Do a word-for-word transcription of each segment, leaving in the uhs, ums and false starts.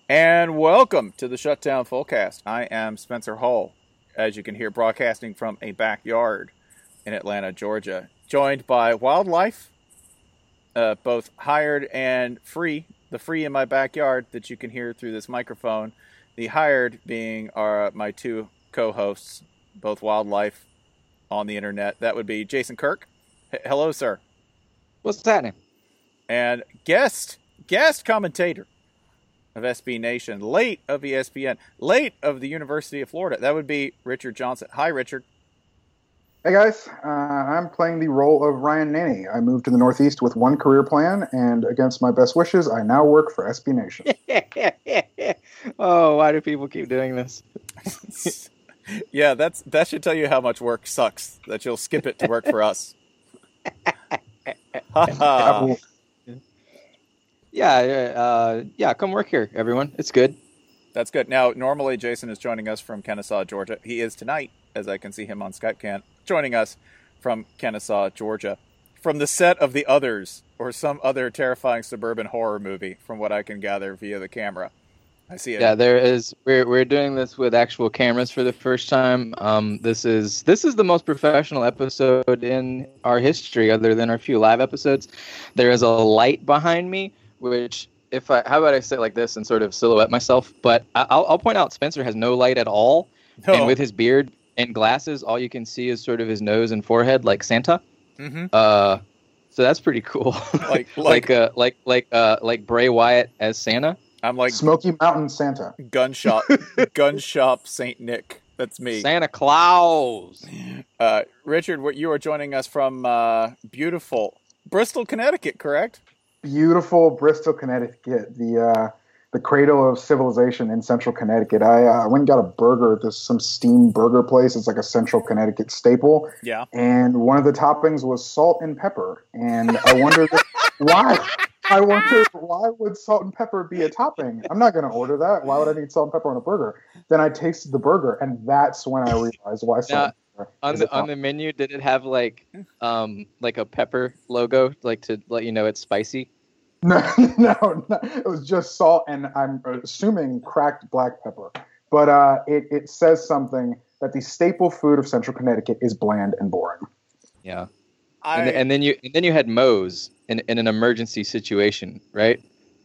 And welcome to the Shutdown Fullcast. I am Spencer Hull, as you can hear, broadcasting from a backyard in Atlanta, Georgia, joined by wildlife, uh, both hired and free. The free in my backyard that you can hear through this microphone. The hired being our my two co-hosts, both wildlife on the internet. That would be Jason Kirk. H- hello, sir. What's happening? And guest guest commentator of S B Nation, late of E S P N, late of the University of Florida. That would be Richard Johnson. Hi, Richard. Hey, guys. Uh, I'm playing the role of Ryan Nanny. I moved to the Northeast with one career plan, and against my best wishes, I now work for S B Nation. Oh, why do people keep doing this? Yeah, that's that should tell you how much work sucks, that you'll skip it to work for us. Ha Yeah, uh, yeah, come work here, everyone. It's good. That's good. Now, normally Jason is joining us from Kennesaw, Georgia. He is tonight, as I can see him on Skype can, joining us from Kennesaw, Georgia, from the set of The Others, or some other terrifying suburban horror movie, from what I can gather via the camera. I see it. Yeah, there is. We're we're doing this with actual cameras for the first time. Um, this is this is the most professional episode in our history, other than our few live episodes. There is a light behind me, which, if I, how about I say it like this and sort of silhouette myself? But I- I'll, I'll point out Spencer has no light at all, No. and with his beard and glasses, all you can see is sort of his nose and forehead, like Santa. Mm-hmm. Uh, so that's pretty cool. Like, like, like uh, like like uh, like Bray Wyatt as Santa. I'm like Smoky Mountain Santa. gun shop, gun shop Saint Nick. That's me. Santa Claus. Uh, Richard, what you are joining us from uh, beautiful Bristol, Connecticut, correct? Beautiful Bristol, Connecticut, the uh, the cradle of civilization in central Connecticut. I uh, went and got a burger at this some steam burger place. It's like a central Connecticut staple. Yeah. And one of the toppings was salt and pepper. And I wondered why. I wondered why would salt and pepper be a topping? I'm not going to order that. Why would I need salt and pepper on a burger? Then I tasted the burger, and that's when I realized why salt Now, and pepper On is the a on topping. the menu, did it have like um like a pepper logo, like to let you know it's spicy? No, no, no, it was just salt, and I'm assuming cracked black pepper. But uh, it, it says something that the staple food of central Connecticut is bland and boring. Yeah. I, And, and then you and then you had Moe's in in an emergency situation, right?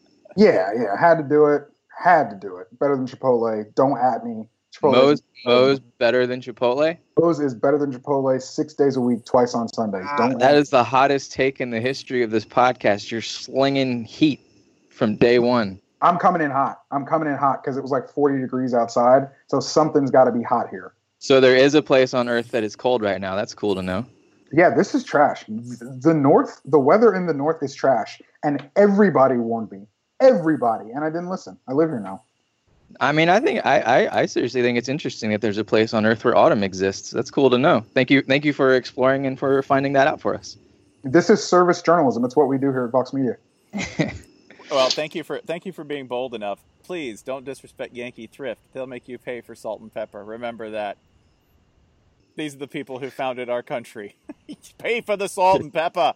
Yeah, yeah, had to do it. Had to do it. Better than Chipotle. Don't at me. Chipotle Moe's is- Moe's better than Chipotle. Moe's is better than Chipotle six days a week, twice on Sundays. Don't That is the hottest take in the history of this podcast. You're slinging heat from day one. I'm coming in hot. I'm coming in hot because it was like forty degrees outside. So something's got to be hot here. So there is a place on Earth that is cold right now. That's cool to know. Yeah, this is trash. The north, the weather in the north is trash, and everybody warned me. Everybody, and I didn't listen. I live here now. I mean, I think I, I, I seriously think it's interesting that there's a place on Earth where autumn exists. That's cool to know. Thank you, thank you for exploring and for finding that out for us. This is service journalism. It's what we do here at Vox Media. well, thank you for thank you for being bold enough. Please don't disrespect Yankee Thrift. They'll make you pay for salt and pepper. Remember that. These are the people who founded our country. Pay for the salt and pepper.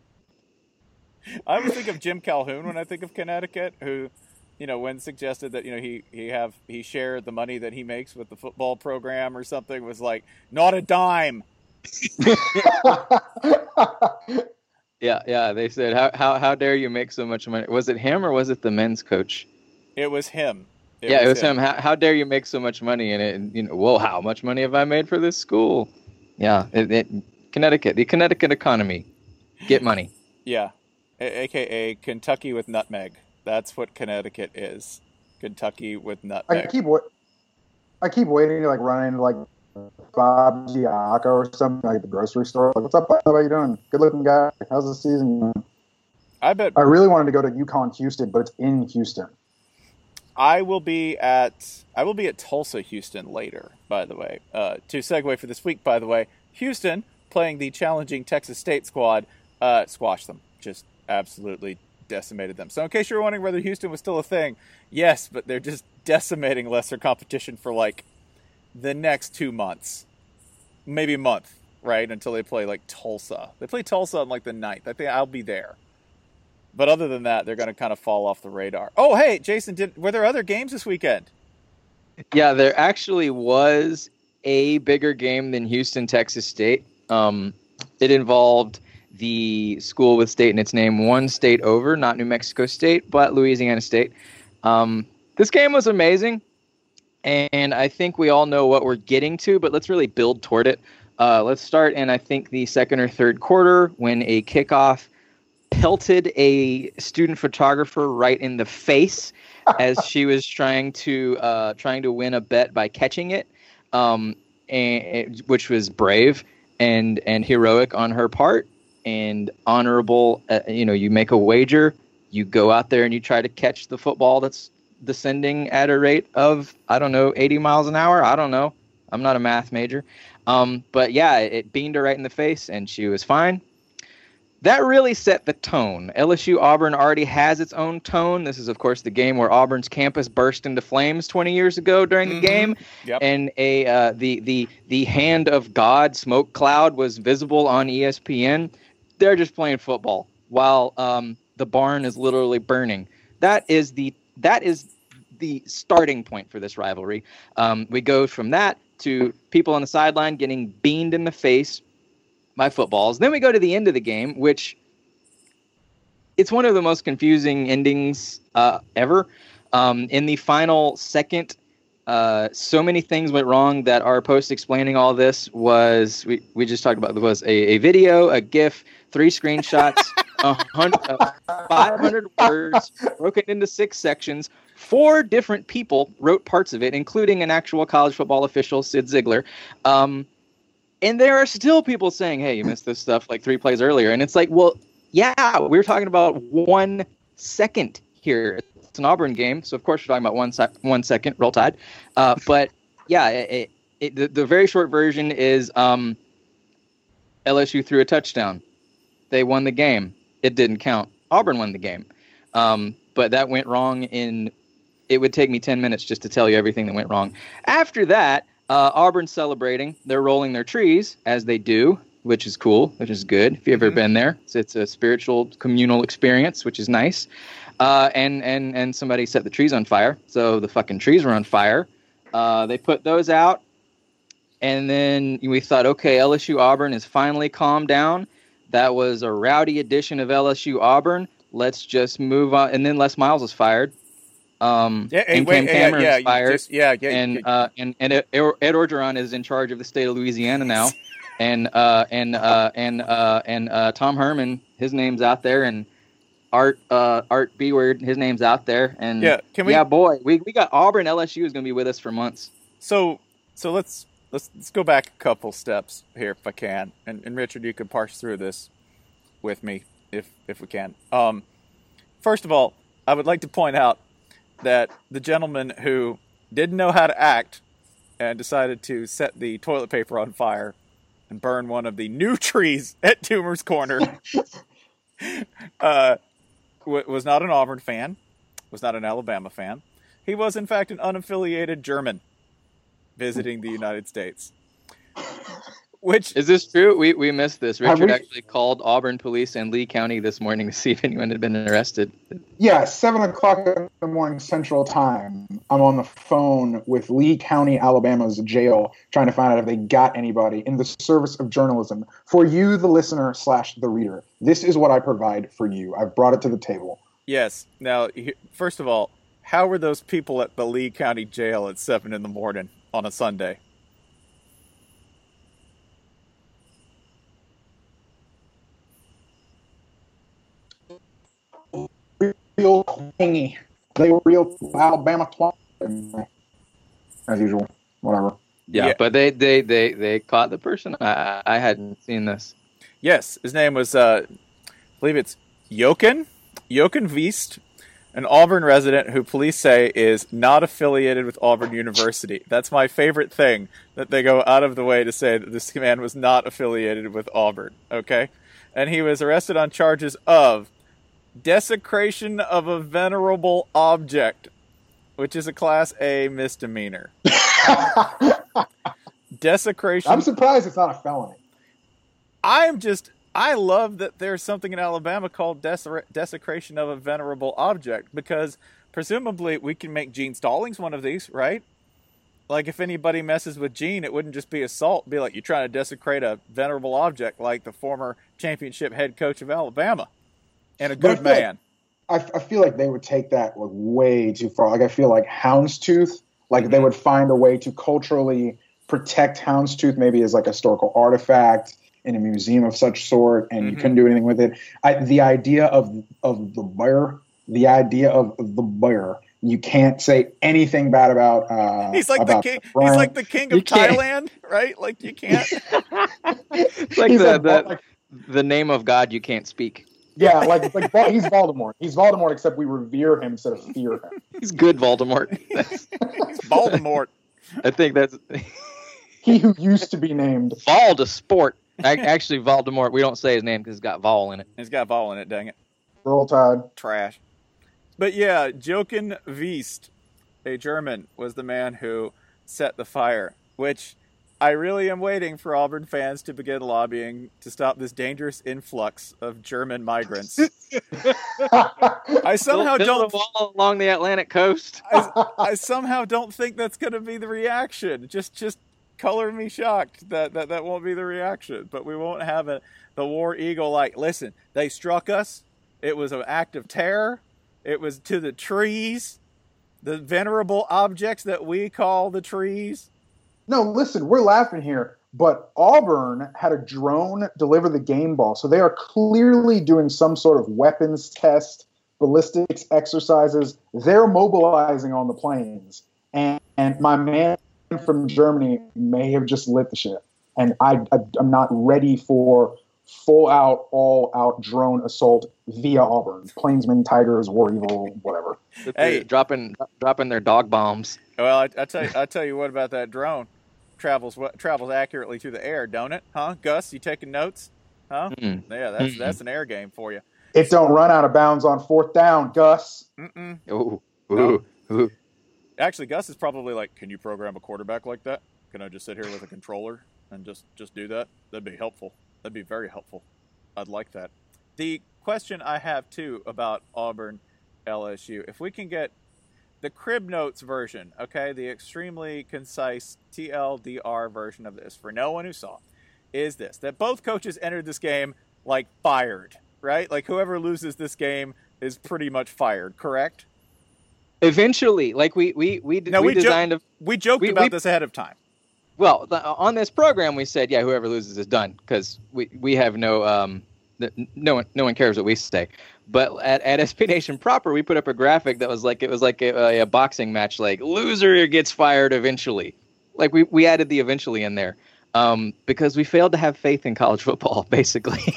I always think of Jim Calhoun when I think of Connecticut, who, you know, when suggested that, you know, he, he have he shared the money that he makes with the football program or something, was like, not a dime. Yeah, yeah. They said, how how how dare you make so much money? Was it him or was it the men's coach? It was him. It yeah, was it was him. How, how dare you make so much money? And it, and, you know, well, how much money have I made for this school? Yeah, it, it, Connecticut, the Connecticut economy, get money. Yeah, a- aka Kentucky with nutmeg. That's what Connecticut is. Kentucky with nutmeg. I keep wa- I keep waiting to like run into like Bob Giaco or something like the grocery store. Like, what's up? Bob? How you doing? Good looking guy. How's the season? I bet I really wanted to go to UConn Houston, but it's in Houston. I will be at I will be at Tulsa, Houston later. By the way, uh, to segue for this week. By the way, Houston playing the challenging Texas State squad, uh, squashed them. Just absolutely decimated them. So in case you were wondering whether Houston was still a thing, yes, but they're just decimating lesser competition for like the next two months, maybe a month, right? Until they play like Tulsa. They play Tulsa on like the ninth. I think I'll be there. But other than that, they're going to kind of fall off the radar. Oh, hey, Jason, did were there other games this weekend? Yeah, there actually was a bigger game than Houston, Texas State. Um, it involved the school with state in its name, one state over, not New Mexico State, but Louisiana State. Um, this game was amazing, and I think we all know what we're getting to, but let's really build toward it. Uh, let's start in, I think, the second or third quarter when a kickoff pelted a student photographer right in the face as she was trying to uh, trying to win a bet by catching it, um, and, which was brave and and heroic on her part and honorable. Uh, you know, you make a wager, you go out there and you try to catch the football that's descending at a rate of, I don't know, eighty miles an hour. I don't know. I'm not a math major. Um, but yeah, it beamed her right in the face and she was fine. That really set the tone. L S U Auburn already has its own tone. This is, of course, the game where Auburn's campus burst into flames twenty years ago during the mm-hmm. game, yep. and a uh, the the the hand of God smoke cloud was visible on E S P N. They're just playing football while um, the barn is literally burning. That is the that is the starting point for this rivalry. Um, we go from that to people on the sideline getting beamed in the face by footballs. Then we go to the end of the game, which it's one of the most confusing endings uh, ever. Um, in the final second, uh, so many things went wrong that our post explaining all this was, we, we just talked about, was a, a video, a GIF, three screenshots, a hundred, uh, five hundred words broken into six sections. Four different people wrote parts of it, including an actual college football official, Sid Ziegler. Um, And there are still people saying, hey, you missed this stuff like three plays earlier. And it's like, well, yeah, we were talking about one second here. It's an Auburn game, so of course we're talking about one, sec- one second, roll tide. Uh, but, yeah, it, it, the, the very short version is um, L S U threw a touchdown. They won the game. It didn't count. Auburn won the game. Um, but that went wrong in – it would take me ten minutes just to tell you everything that went wrong. After that, Uh, Auburn's celebrating. They're rolling their trees, as they do, which is cool, which is good. If you've ever mm-hmm. been there, it's, it's a spiritual, communal experience, which is nice. Uh, and, and, and somebody set the trees on fire, so the fucking trees were on fire. Uh, they put those out, and then we thought, okay, L S U Auburn is finally calmed down. That was a rowdy edition of L S U Auburn. Let's just move on. And then Les Miles was fired. Um, yeah, hey, and wait, Cam Cameron yeah, is fired. Just, yeah, yeah, and yeah. uh, and and Ed, Ed Orgeron is in charge of the state of Louisiana now, and uh, and uh, and uh, and uh, Tom Herman, his name's out there, and Art uh, Art B Word, his name's out there, and yeah, can we, yeah, boy, we we got Auburn. L S U is going to be with us for months. So so let's let's let's go back a couple steps here, if I can, and, and Richard, you could parse through this with me if if we can. Um, first of all, I would like to point out that the gentleman who didn't know how to act and decided to set the toilet paper on fire and burn one of the new trees at Toomer's Corner uh, w- was not an Auburn fan, was not an Alabama fan. He was, in fact, an unaffiliated German visiting the United States. Which is this true? We we missed this. Richard we... actually called Auburn police in Lee County this morning to see if anyone had been arrested. Yeah, seven o'clock in the morning Central Time. I'm on the phone with Lee County, Alabama's jail, trying to find out if they got anybody in the service of journalism. For you, the listener slash the reader, this is what I provide for you. I've brought it to the table. Yes. Now, first of all, how were those people at the Lee County jail at seven in the morning on a Sunday? Real clingy. They were real Alabama twat, as usual. Whatever. Yeah, yeah, but they, they, they, they caught the person. I I hadn't seen this. Yes, his name was, uh, I believe it's Jochen, Jochen Wiest, an Auburn resident who police say is not affiliated with Auburn University. That's my favorite thing, that they go out of the way to say that this man was not affiliated with Auburn, okay? And he was arrested on charges of desecration of a venerable object, which is a Class A misdemeanor. Desecration. I'm surprised it's not a felony. I'm just, I love that there's something in Alabama called desecra- desecration of a venerable object, because presumably we can make Gene Stallings one of these, right? Like, if anybody messes with Gene, it wouldn't just be assault. It'd be like, you're trying to desecrate a venerable object like the former championship head coach of Alabama. And a But I good feel like- man. I, I feel like they would take that like way too far. Like I feel like houndstooth, like they would find a way to culturally protect houndstooth, maybe as like a historical artifact in a museum of such sort, and Mhm. you couldn't do anything with it. I, the idea of of the bear, the idea of the bear, you can't say anything bad about. Uh, He's like the about king. He's Bryant. like the king You of can't- Thailand, right? Like, you can't. It's like He's the, like- the, like- the name of God you can't speak. Yeah, like like Vol- he's Voldemort. He's Voldemort, except we revere him instead of fear him. He's good, Voldemort. That's- He's Voldemort. I think that's He who used to be named. Vol to sport. Ac- Actually, Voldemort. We don't say his name because it's got Vol in it. He's got Vol in it, dang it. Roll Tide. Trash. But yeah, Jochen Wiest, a German, was the man who set the fire, which I really am waiting for Auburn fans to begin lobbying to stop this dangerous influx of German migrants. I somehow Build don't a wall along the Atlantic coast. I, I somehow don't think that's going to be the reaction. Just just color me shocked that, that that won't be the reaction. But we won't have a, the War Eagle like, listen, they struck us. It was an act of terror. It was to the trees, the venerable objects that we call the trees. No, listen, we're laughing here, but Auburn had a drone deliver the game ball, so they are clearly doing some sort of weapons test, ballistics exercises. They're mobilizing on the planes, and, and my man from Germany may have just lit the shit. And I, I, I'm not ready for full-out, all-out drone assault via Auburn. Plainsmen, Tigers, War Eagle, whatever. With Hey. the- dropping dropping their dog bombs. Well, I, I tell you, I tell you what about that drone. Travels what travels accurately through the air, don't it? Huh, Gus? You taking notes? Huh? Mm. Yeah, that's Mm-mm. that's an air game for you. It don't run out of bounds on fourth down, Gus. Mm-mm. Ooh, No. ooh, ooh. Actually, Gus is probably like, can you program a quarterback like that? Can I just sit here with a controller and just, just do that? That'd be helpful. That'd be very helpful. I'd like that. The question I have, too, about Auburn L S U, if we can get the Crib Notes version, okay, the extremely concise T L D R version of this, for no one who saw, is this, that both coaches entered this game, like, fired, right? Like, whoever loses this game is pretty much fired, correct? Eventually, like we we we, No, we we jo- designed a We joked We- about we- this ahead of time. well the, on this program. We said, yeah, whoever loses is done because we, we have no um th- no one no one cares what we say. But at, at S P Nation proper, we put up a graphic that was like it was like a, a boxing match, like loser gets fired eventually. Like we, we added the eventually in there um, because we failed to have faith in college football, basically.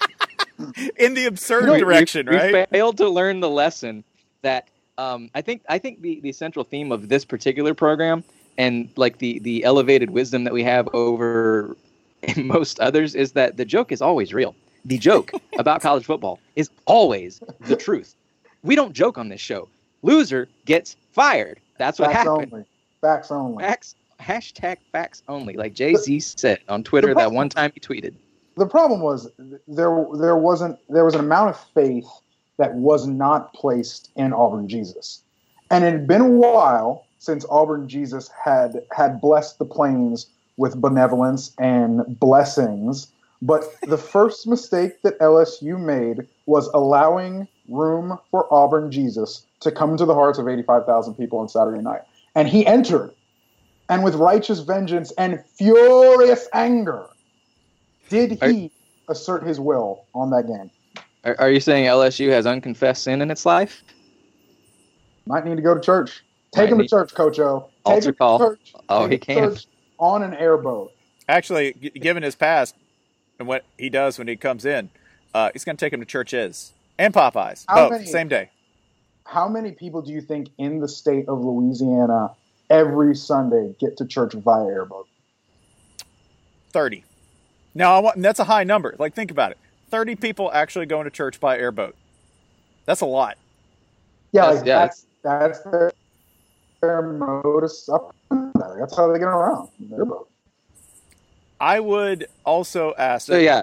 In the absurd We- we- direction, we, right? failed to learn the lesson that um, I think I think the, the central theme of this particular program and like the, the elevated wisdom that we have over most others is that the joke is always real. The joke about college football is always the truth. We don't joke on this show. Loser gets fired. That's what Facts happened. only. Facts only. Facts, hashtag facts only, like Jay-Z said on Twitter The that problem- one time he tweeted. The problem was there there wasn't there was an amount of faith that was not placed in Auburn Jesus, and it had been a while since Auburn Jesus had had blessed the plains with benevolence and blessings. But the first mistake that L S U made was allowing room for Auburn Jesus to come to the hearts of eighty-five thousand people on Saturday night, and he entered, and with righteous vengeance and furious anger. Did he assert his will on that game? Are, are you saying L S U has unconfessed sin in its life? Might need to go to church. Take Might him to need- church, Coach O. Take Altar him call. to church. Oh, Take he him to can. church on an airboat. Actually, g- given his past and what he does when he comes in, uh, he's going to take him to churches and Popeyes. How Both, many- same day. How many people do you think in the state of Louisiana every Sunday get to church via airboat? thirty. Now, I want, that's a high number. Like, think about it. thirty people actually going to church by airboat. That's a lot. Yeah, That's- like yeah, that's that's their, their modus operandi. That's how they get around. Airboat. I would also ask. So yeah,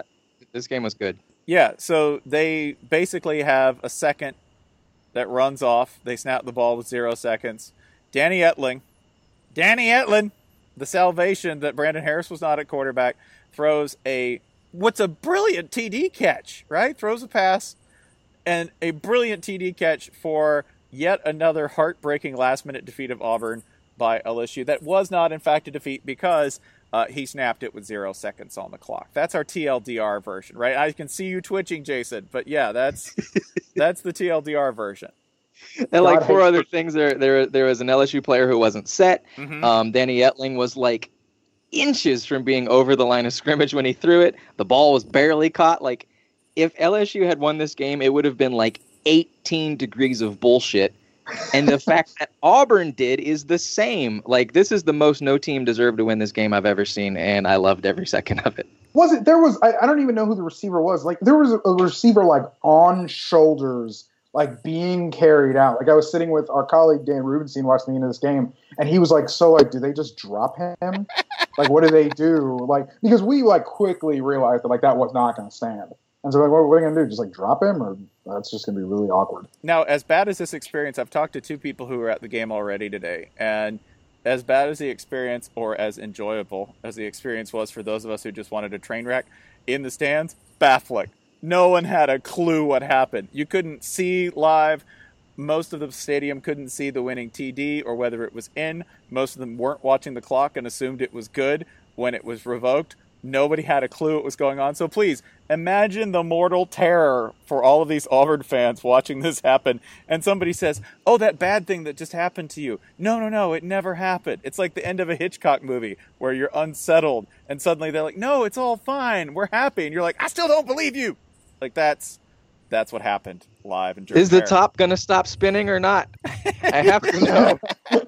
This game was good. Yeah, so they basically have a second that runs off. They snap the ball with zero seconds. Danny Etling, Danny Etling, the salvation that Brandon Harris was not at quarterback, throws a, what's a brilliant T D catch, right? Throws a pass and a brilliant T D catch for yet another heartbreaking last-minute defeat of Auburn by L S U. That was not, in fact, a defeat because uh, he snapped it with zero seconds on the clock. That's our T L D R version, right? I can see you twitching, Jason, but yeah, that's that's the T L D R version. And like four other things, there there there was an L S U player who wasn't set. Mm-hmm. Um, Danny Etling was like inches from being over the line of scrimmage when he threw it. The ball was barely caught. Like, if L S U had won this game, it would have been like eighteen degrees of bullshit. And the fact that Auburn did is the same. Like, this is the most no team deserved to win this game I've ever seen, and I loved every second of it. Was it? There was. I, I don't even know who the receiver was. Like, there was a, a receiver like on shoulders, like being carried out. Like, I was sitting with our colleague Dan Rubenstein watching the end of this game, and he was like, "So, like, do they just drop him? Like, what do they do? Like, because we like quickly realized that like that was not going to stand." And so, like, what, what are you going to do? Just, like, drop him? Or that's just going to be really awkward. Now, as bad as this experience, I've talked to two people who were at the game already today. And as bad as the experience, or as enjoyable as the experience was for those of us who just wanted a train wreck in the stands, baffling. No one had a clue what happened. You couldn't see live. Most of the stadium couldn't see the winning T D or whether it was in. Most of them weren't watching the clock and assumed it was good when it was revoked. Nobody had a clue what was going on. So please, imagine the mortal terror for all of these Auburn fans watching this happen. And somebody says, "Oh, that bad thing that just happened to you." No, no, no, it never happened. It's like the end of a Hitchcock movie where you're unsettled. And suddenly they're like, "No, it's all fine. We're happy." And you're like, "I still don't believe you." Like, that's that's what happened live in Jordan. Is the top going to stop spinning or not? I have to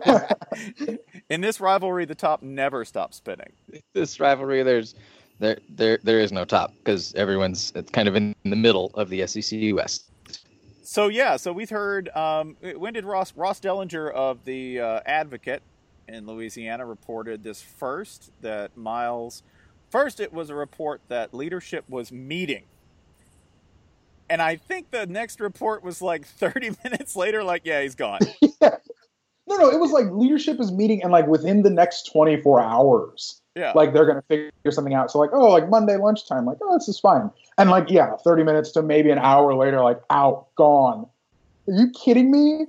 know. In this rivalry, the top never stops spinning. This rivalry, there's there there there is no top because everyone's kind of in the middle of the S E C West. So yeah, so we've heard. Um, when did Ross Ross Dellinger of the uh, Advocate in Louisiana reported this first? That Miles first, it was a report that leadership was meeting. And I think the next report was like thirty minutes later, like, yeah, he's gone. Yeah. No, no, it was like leadership is meeting, and like within the next twenty-four hours, yeah, like they're going to figure something out. So like, oh, like Monday lunchtime, like, oh, this is fine. And like, yeah, thirty minutes to maybe an hour later, like, out, gone. Are you kidding me?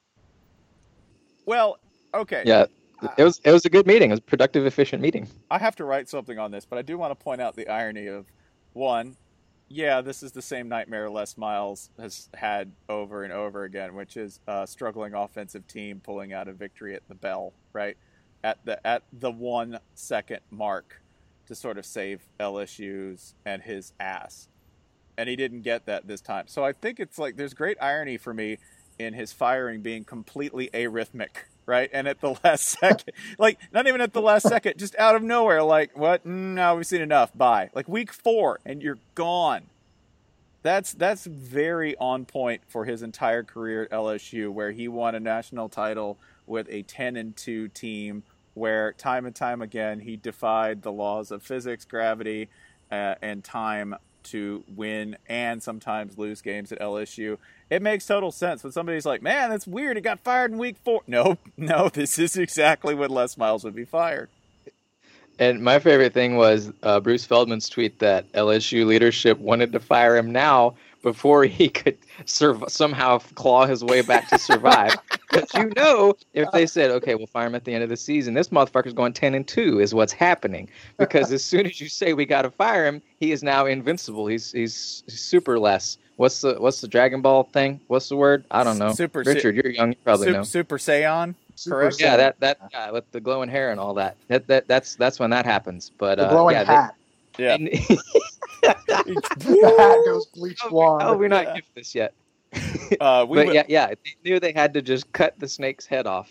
Well, okay. Yeah, it was it was a good meeting. It was a productive, efficient meeting. I have to write something on this, but I do want to point out the irony of, one, yeah, this is the same nightmare Les Miles has had over and over again, which is a struggling offensive team pulling out a victory at the bell, right? At the at the one second mark to sort of save L S U's and his ass. And he didn't get that this time. So I think it's like there's great irony for me in his firing being completely arrhythmic, right? And at the last second, like not even at the last second, just out of nowhere, like, what? Mm, no, we've seen enough. Bye. Like week four, and you're gone. That's that's very on point for his entire career at L S U, where he won a national title with a ten and two team, where time and time again he defied the laws of physics, gravity, uh, and time to win and sometimes lose games at L S U. It makes total sense when somebody's like, "Man, that's weird. He got fired in week four." No, no, this is exactly when Les Miles would be fired. And my favorite thing was uh, Bruce Feldman's tweet that L S U leadership wanted to fire him now before he could sur- somehow claw his way back to survive. Because you know, if they said, "Okay, we'll fire him at the end of the season," this motherfucker's going ten and two is what's happening. Because as soon as you say we got to fire him, he is now invincible. He's he's, he's super less. What's the what's the Dragon Ball thing? What's the word? I don't know. Super Richard, you're young. You probably super, know. Super Saiyan. Correct. Yeah, that that guy with the glowing hair and all that. That that that's that's when that happens. But the uh, glowing yeah, hat. They, Yeah. and, The hat goes bleach blonde. oh, we're not gift this yet. Uh, we but will- yeah, yeah, they knew they had to just cut the snake's head off.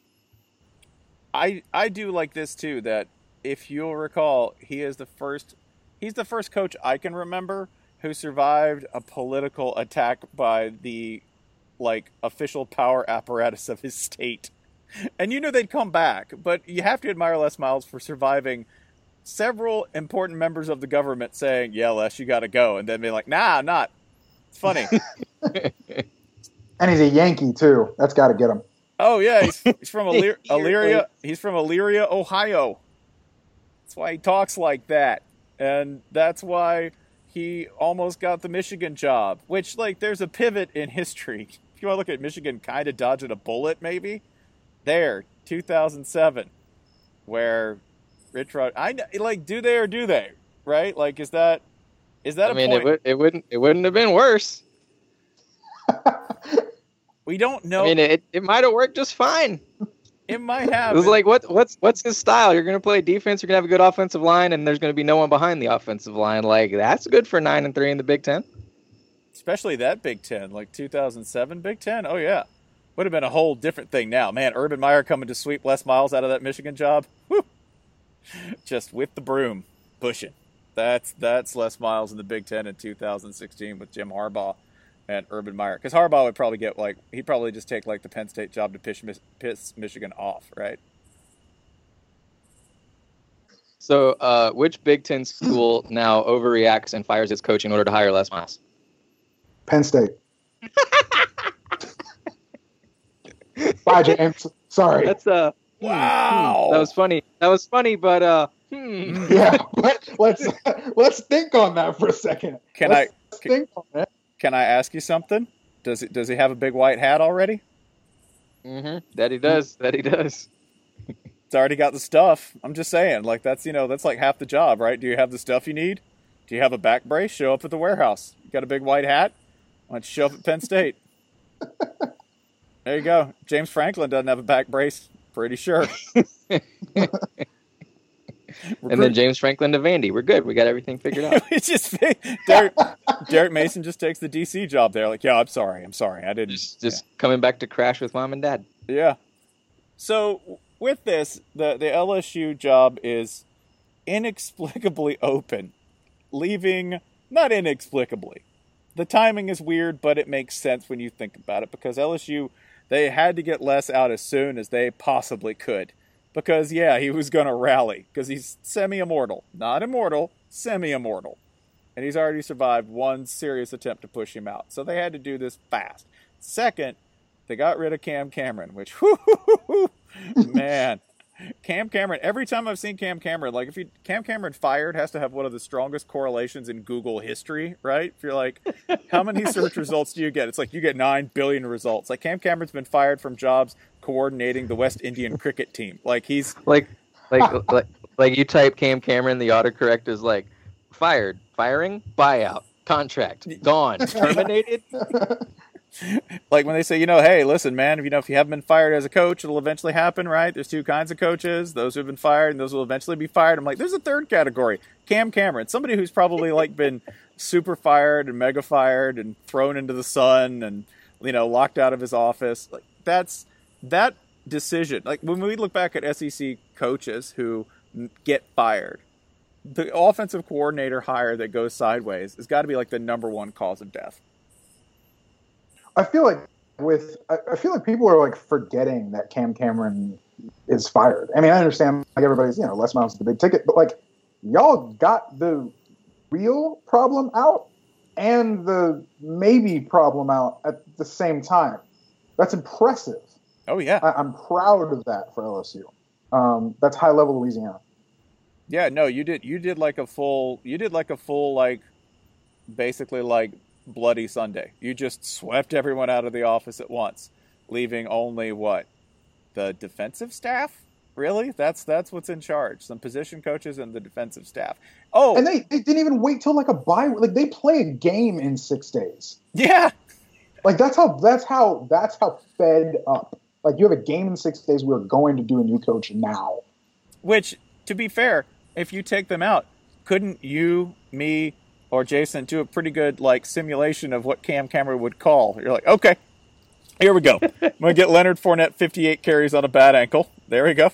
I I do like this too. That if you'll recall, he is the first. He's the first coach I can remember who survived a political attack by the like official power apparatus of his state. And you knew they'd come back, but you have to admire Les Miles for surviving several important members of the government saying, "Yeah, Les, you got to go," and then being like, "Nah, I'm not." It's funny. And he's a Yankee too. That's got to get him. Oh yeah, he's, he's from Illyria. Illyria. He's from Elyria, Ohio. That's why he talks like that, and that's why he almost got the Michigan job. Which, like, there's a pivot in history. If you want to look at Michigan kind of dodging a bullet, maybe there, two thousand seven, where Rich Rod. I like, do they or do they? Right? Like, is that is that I a mean, point? it, would, it wouldn't it wouldn't have been worse. We don't know. I mean, it, it might have worked just fine. It might have. It was like, what what's what's his style? You're going to play defense. You're going to have a good offensive line, and there's going to be no one behind the offensive line. Like, that's good for nine and three in the Big Ten. Especially that Big Ten, like two thousand seven Big Ten. Oh yeah, would have been a whole different thing now. Man, Urban Meyer coming to sweep Les Miles out of that Michigan job. Whew. Just with the broom, pushing. That's that's Les Miles in the Big Ten in two thousand sixteen with Jim Harbaugh and Urban Meyer. Because Harbaugh would probably get, like, he'd probably just take, like, the Penn State job to piss, piss Michigan off, right? So, uh, which Big Ten school now overreacts and fires its coach in order to hire Les Miles? Penn State. Bye, James. Sorry. That's uh. Wow. Hmm, that was funny. That was funny, but uh. Hmm. Yeah, but let's let's think on that for a second. Can let's I can, think on it? Can I ask you something? Does it does he have a big white hat already? Mm-hmm. That he does. That he does. It's already got the stuff. I'm just saying, like, that's, you know, that's like half the job, right? Do you have the stuff you need? Do you have a back brace? Show up at the warehouse. You got a big white hat? Why don't you show up at Penn State? There you go. James Franklin doesn't have a back brace. Pretty sure. And then James Franklin to Vandy. We're good. We got everything figured out. It's just Derek, Derek Mason just takes the D C job there. Like, yeah, I'm sorry. I'm sorry. I didn't. Just, just yeah. coming back to crash with mom and dad. Yeah. So with this, the, the L S U job is inexplicably open, leaving, not inexplicably. The timing is weird, but it makes sense when you think about it, because L S U, they had to get Les out as soon as they possibly could. Because, yeah, he was going to rally, because he's semi-immortal. Not immortal, semi-immortal. And he's already survived one serious attempt to push him out. So they had to do this fast. Second, they got rid of Cam Cameron, which, whoo, hoo, hoo, hoo, man. Cam Cameron, every time I've seen Cam Cameron, like, if you, Cam Cameron fired has to have one of the strongest correlations in Google history, right? If you're like, how many search results do you get? It's like you get nine billion results. Like, Cam Cameron's been fired from jobs coordinating the West Indian cricket team. Like, he's like, like, like, like you type Cam Cameron, the autocorrect is like, fired, firing, buyout, contract, gone, terminated. Like when they say, you know, hey, listen, man, you know, if you haven't been fired as a coach, it'll eventually happen, right? There's two kinds of coaches, those who have been fired and those who will eventually be fired. I'm like, there's a third category, Cam Cameron, somebody who's probably like been super fired and mega fired and thrown into the sun and, you know, locked out of his office. Like, that's that decision. Like, when we look back at S E C coaches who get fired, the offensive coordinator hire that goes sideways has got to be like the number one cause of death. I feel like with I, I feel like people are like forgetting that Cam Cameron is fired. I mean, I understand like everybody's, you know, Les Miles is the big ticket, but like y'all got the real problem out and the maybe problem out at the same time. That's impressive. Oh yeah, I, I'm proud of that for L S U. Um, that's high level Louisiana. Yeah, no, you did. You did like a full. You did like a full like, basically like. Bloody Sunday. You just swept everyone out of the office at once, leaving only what? The defensive staff? Really? That's that's what's in charge. Some position coaches and the defensive staff. Oh, and they, they didn't even wait till like a bye. Like they play a game in six days. Yeah. Like that's how that's how that's how fed up. Like you have a game in six days. We're going to do a new coach now. Which, to be fair, if you take them out, couldn't you, me, or Jason do a pretty good like simulation of what Cam Cameron would call? You're like, okay, here we go. I'm gonna get Leonard Fournette fifty-eight carries on a bad ankle. There we go.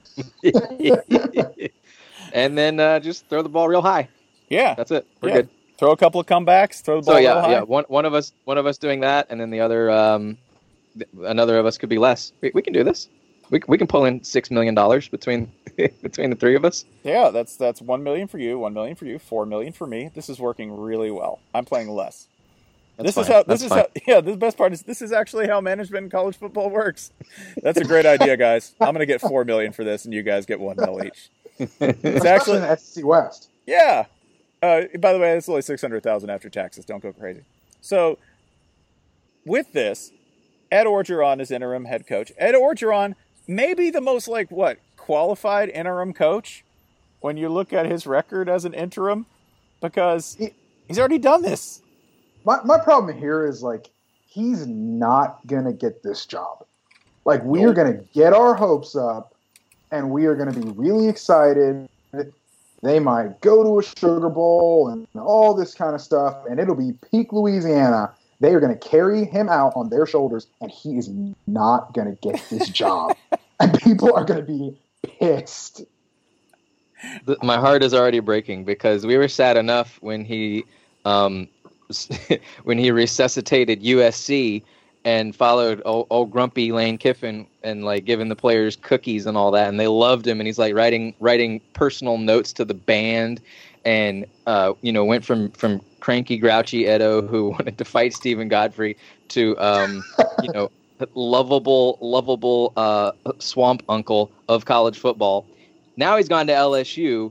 And then uh, just throw the ball real high. Yeah, that's it. We're yeah. good. Throw a couple of comebacks. Throw the ball so, yeah, real high. yeah. One one of us one of us doing that, and then the other um, another of us could be less. We, we can do this. We we can pull in six million dollars between between the three of us. Yeah, that's that's one million for you, one million for you, four million for me. This is working really well. I'm playing less. That's this fine. is how. This That's is fine. how. Yeah, the best part is this is actually how management in college football works. That's a great idea, guys. I'm gonna get four million for this, and you guys get one mil each. It's actually in the S E C West. yeah. Uh, by the way, it's only six hundred thousand after taxes. Don't go crazy. So, with this, Ed Orgeron is interim head coach. Ed Orgeron may be the most like what qualified interim coach when you look at his record as an interim, because he's already done this. My my problem here is like he's not gonna get this job. Like we are gonna get our hopes up, and we are gonna be really excited. They might go to a Sugar Bowl and all this kind of stuff, and it'll be peak Louisiana. They are going to carry him out on their shoulders, and he is not going to get this job. And people are going to be pissed. The, my heart is already breaking because we were sad enough when he um, when he resuscitated U S C and followed old, old grumpy Lane Kiffin and like giving the players cookies and all that, and they loved him. And he's like writing writing personal notes to the band, and uh, you know went from from cranky, grouchy Edo who wanted to fight Stephen Godfrey to um, you know lovable, lovable uh, swamp uncle of college football. Now he's gone to L S U.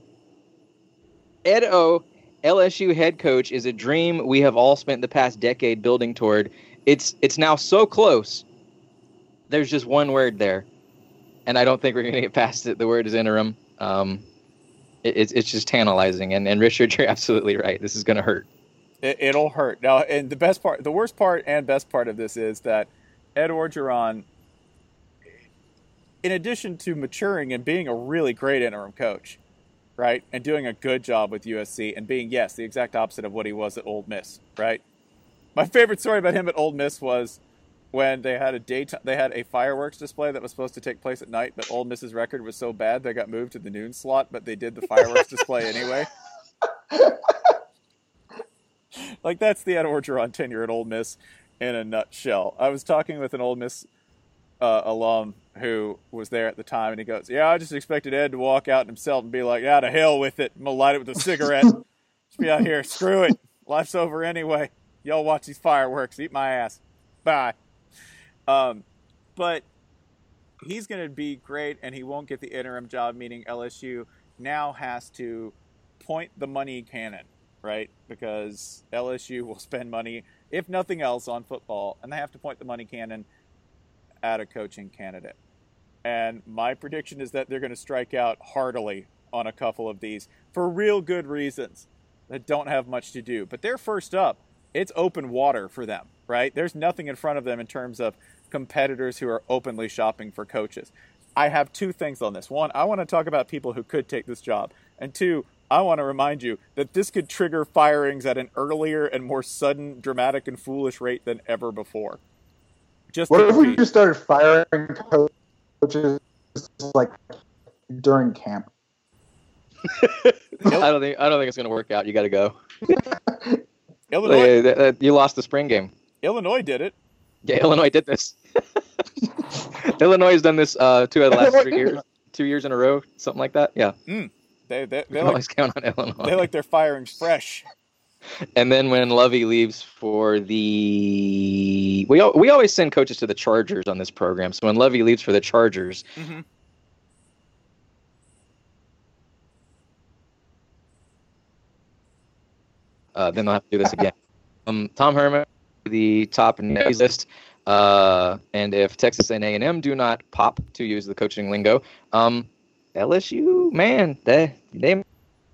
Edo, L S U head coach, is a dream we have all spent the past decade building toward. It's it's now so close. There's just one word there, and I don't think we're going to get past it. The word is interim. Um, it, it's it's just tantalizing. And and Richard, you're absolutely right. This is going to hurt. It, it'll hurt now. And the best part, the worst part, and best part of this is that Ed Orgeron, in addition to maturing and being a really great interim coach, right, and doing a good job with U S C, and being yes the exact opposite of what he was at Ole Miss, right. My favorite story about him at Ole Miss was when they had a daytime, they had a fireworks display that was supposed to take place at night, but Ole Miss's record was so bad they got moved to the noon slot, but they did the fireworks display anyway. Like that's the Ed Orgeron tenure at Ole Miss in a nutshell. I was talking with an Ole Miss uh, alum who was there at the time, and he goes, "Yeah, I just expected Ed to walk out himself and be like, yeah, to hell with it. I'm gonna light it with a cigarette. Just be out here, screw it. Life's over anyway. Y'all watch these fireworks. Eat my ass. Bye." Um, but he's going to be great, and he won't get the interim job, meaning L S U now has to point the money cannon, right? Because L S U will spend money, if nothing else, on football, and they have to point the money cannon at a coaching candidate. And my prediction is that they're going to strike out heartily on a couple of these for real good reasons that don't have much to do. But they're first up. It's open water for them, right? There's nothing in front of them in terms of competitors who are openly shopping for coaches. I have two things on this. One, I want to talk about people who could take this job. And two, I want to remind you that this could trigger firings at an earlier and more sudden, dramatic, and foolish rate than ever before. Just what if we repeat. just started firing coaches like during camp? I don't think I don't think it's going to work out. You got to go. Illinois, Uh, you lost the spring game. Illinois did it. Yeah, Illinois did this. Illinois has done this uh, two of the last three years, two years in a row, something like that. Yeah, Mm. They they we they can like, always count on Illinois. they like their firings fresh. And then when Lovey leaves for the, we al- we always send coaches to the Chargers on this program. So when Lovey leaves for the Chargers, Mm-hmm. uh, then they'll have to do this again. Um, Tom Herman, the top names list, uh, and if Texas and A and M do not pop, to use the coaching lingo, um, L S U, man, they they.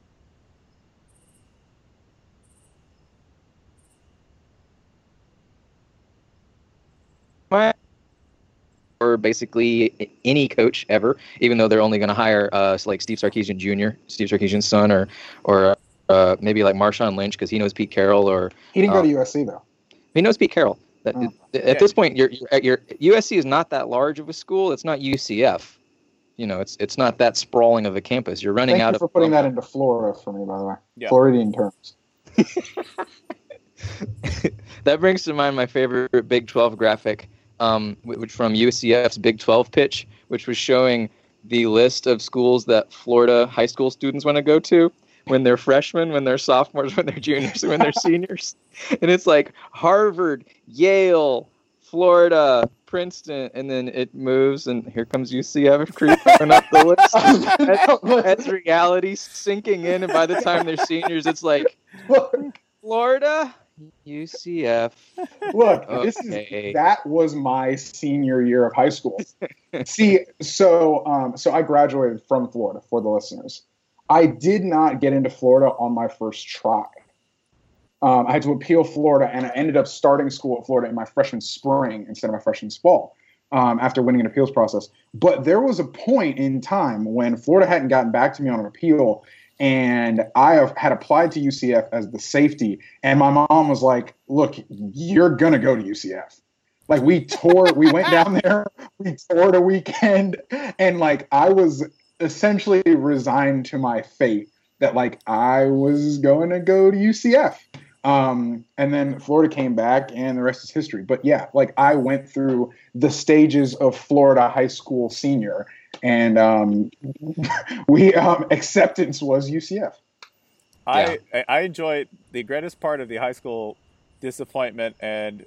Or basically any coach ever, even though they're only going to hire uh, like Steve Sarkisian Junior, Steve Sarkisian's son, or or uh, maybe like Marshawn Lynch because he knows Pete Carroll, or He didn't uh, go to U S C though. he knows Pete Carroll. That, Oh. At Yeah. this point, your your U S C is not that large of a school. It's not U C F. You know, it's it's not that sprawling of a campus. You're running Thank out you for of putting that into Florida for me, by the way. Yeah. Floridian terms. That brings to mind my favorite Big twelve graphic, um, which from U C F's Big twelve pitch, which was showing the list of schools that Florida high school students want to go to when they're freshmen, when they're sophomores, when they're juniors, when they're seniors. And it's like Harvard, Yale, Florida, Princeton, and then it moves, and here comes U C F creeping up the list. That's reality sinking in, and by the time they're seniors, it's like Florida, U C F. Look, Okay. this is that was my senior year of high school. See, so um, so I graduated from Florida, for the listeners. I did not get into Florida on my first try. Um, I had to appeal Florida, and I ended up starting school at Florida in my freshman spring instead of my freshman fall um, after winning an appeals process. But there was a point in time when Florida hadn't gotten back to me on an appeal, and I have, had applied to U C F as the safety, and my mom was like, look, you're going to go to U C F. Like, we toured, we went down there, we toured a weekend, and, like, I was essentially resigned to my fate that, like, I was going to go to U C F. Um, and then Florida came back, and the rest is history. But yeah, like, I went through the stages of Florida high school senior, and um, we um, acceptance was U C F. I yeah. I enjoy the greatest part of the high school disappointment, and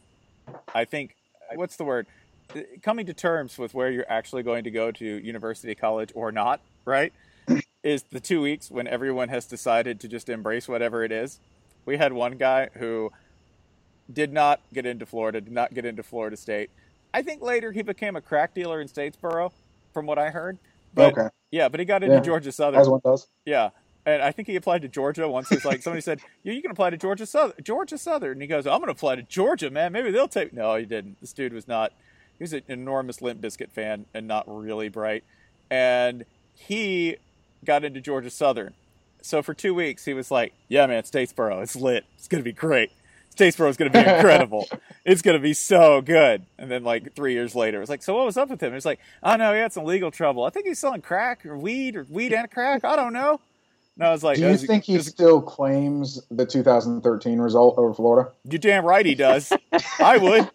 I think what's the word? Coming to terms with where you're actually going to go to university, college, or not, right? Is the two weeks when everyone has decided to just embrace whatever it is. We had one guy who did not get into Florida, did not get into Florida State. I think later he became a crack dealer in Statesboro, from what I heard. But, okay. Yeah, but he got into yeah. Georgia Southern. As one does. Yeah. And I think he applied to Georgia once. He's like, somebody said, yeah, you can apply to Georgia Southern. Georgia Southern. And he goes, I'm going to apply to Georgia, man. Maybe they'll take... No, he didn't. This dude was not... He was an enormous Limp Bizkit fan and not really bright. And he got into Georgia Southern. So for two weeks, he was like, yeah, man, Statesboro, it's lit. It's going to be great. Statesboro is going to be incredible. It's going to be so good. And then like three years later, it was like, so what was up with him? It was like, oh, no, he had some legal trouble. I think he's selling crack or weed or weed and crack. I don't know. No, I was like, do you was, think he was, still claims the two thousand thirteen result over Florida? You're damn right he does. I would.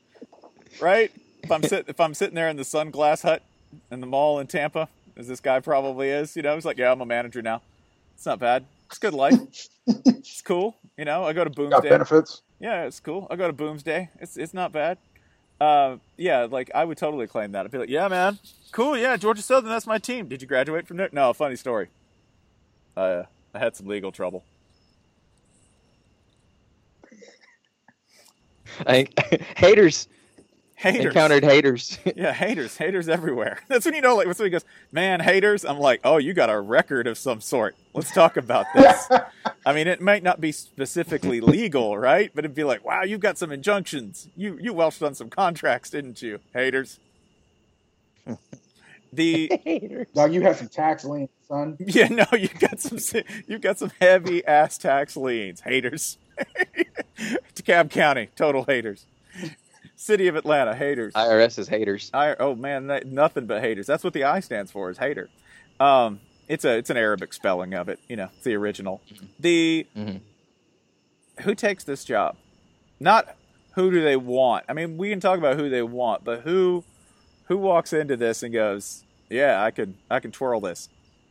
Right? If I'm, sit, if I'm sitting there in the Sunglass Hut in the mall in Tampa, as this guy probably is, you know, he's like, yeah, I'm a manager now. It's not bad. It's good life. It's cool. You know, I go to Boomsday. Got benefits. Yeah, it's cool. I go to Boomsday. It's it's not bad. Uh, yeah, like I would totally claim that. I'd be like, yeah, man, cool. Yeah, Georgia Southern, that's my team. Did you graduate from there? No, funny story. Uh, I had some legal trouble. I haters. Haters. Encountered haters. Yeah, haters. Haters everywhere. That's when you know, like, that's when he goes, man, haters. I'm like, oh, you got a record of some sort. Let's talk about this. I mean, it might not be specifically legal, right? But it'd be like, wow, you've got some injunctions. You you welched on some contracts, didn't you? Haters. The haters. Now you have some tax liens, son. Yeah, no, you got some you've got some heavy ass tax liens. Haters. DeKalb County, total haters. City of Atlanta, haters. I R S is haters. I, oh man, that, nothing but haters. That's what the I stands for, is hater. Um, it's a it's an Arabic spelling of it. You know, it's the original. The mm-hmm. Who takes this job? Not who do they want. I mean, we can talk about who they want, but who who walks into this and goes, yeah, I could I can twirl this.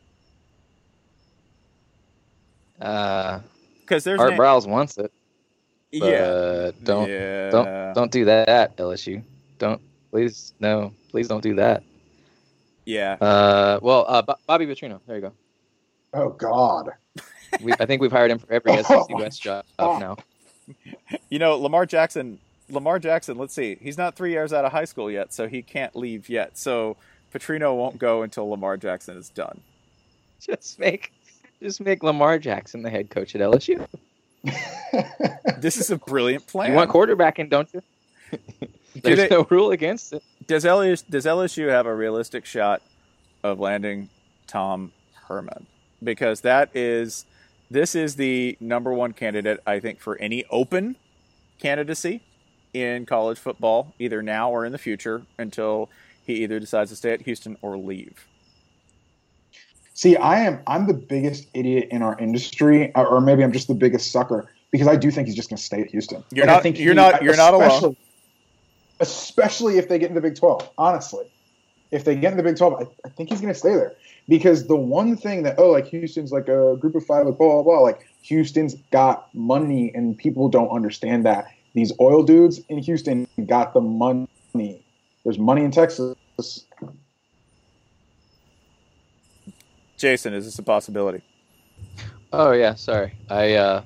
Uh, because there's Art na- Briles wants it. But yeah, don't yeah. don't don't do that, L S U. Don't please no, please don't do that. Yeah. Uh, well, uh, B- Bobby Petrino. There you go. Oh God. We, I think we've hired him for every S E C West job now. You know, Lamar Jackson. Lamar Jackson. Let's see. He's not three years out of high school yet, so he can't leave yet. So Petrino won't go until Lamar Jackson is done. Just make, just make Lamar Jackson the head coach at L S U. This is a brilliant plan. You want quarterbacking, don't you? There's they, no rule against it. Does L S U, does L S U have a realistic shot of landing Tom Herman? Because that is, this is the number one candidate, I think, for any open candidacy in college football, either now or in the future, until he either decides to stay at Houston or leave. See, I am I'm the biggest idiot in our industry, or maybe I'm just the biggest sucker, because I do think he's just going to stay at Houston. You're like, not. I think you're he, not. You're not alone. Especially if they get into the Big twelve. Honestly, if they get in the Big twelve, I, I think he's going to stay there. Because the one thing that, oh, like Houston's like a group of five, like blah, blah, blah, like Houston's got money and people don't understand that. These oil dudes in Houston got the money. There's money in Texas. Jason, is this a possibility? Oh yeah, sorry. I uh,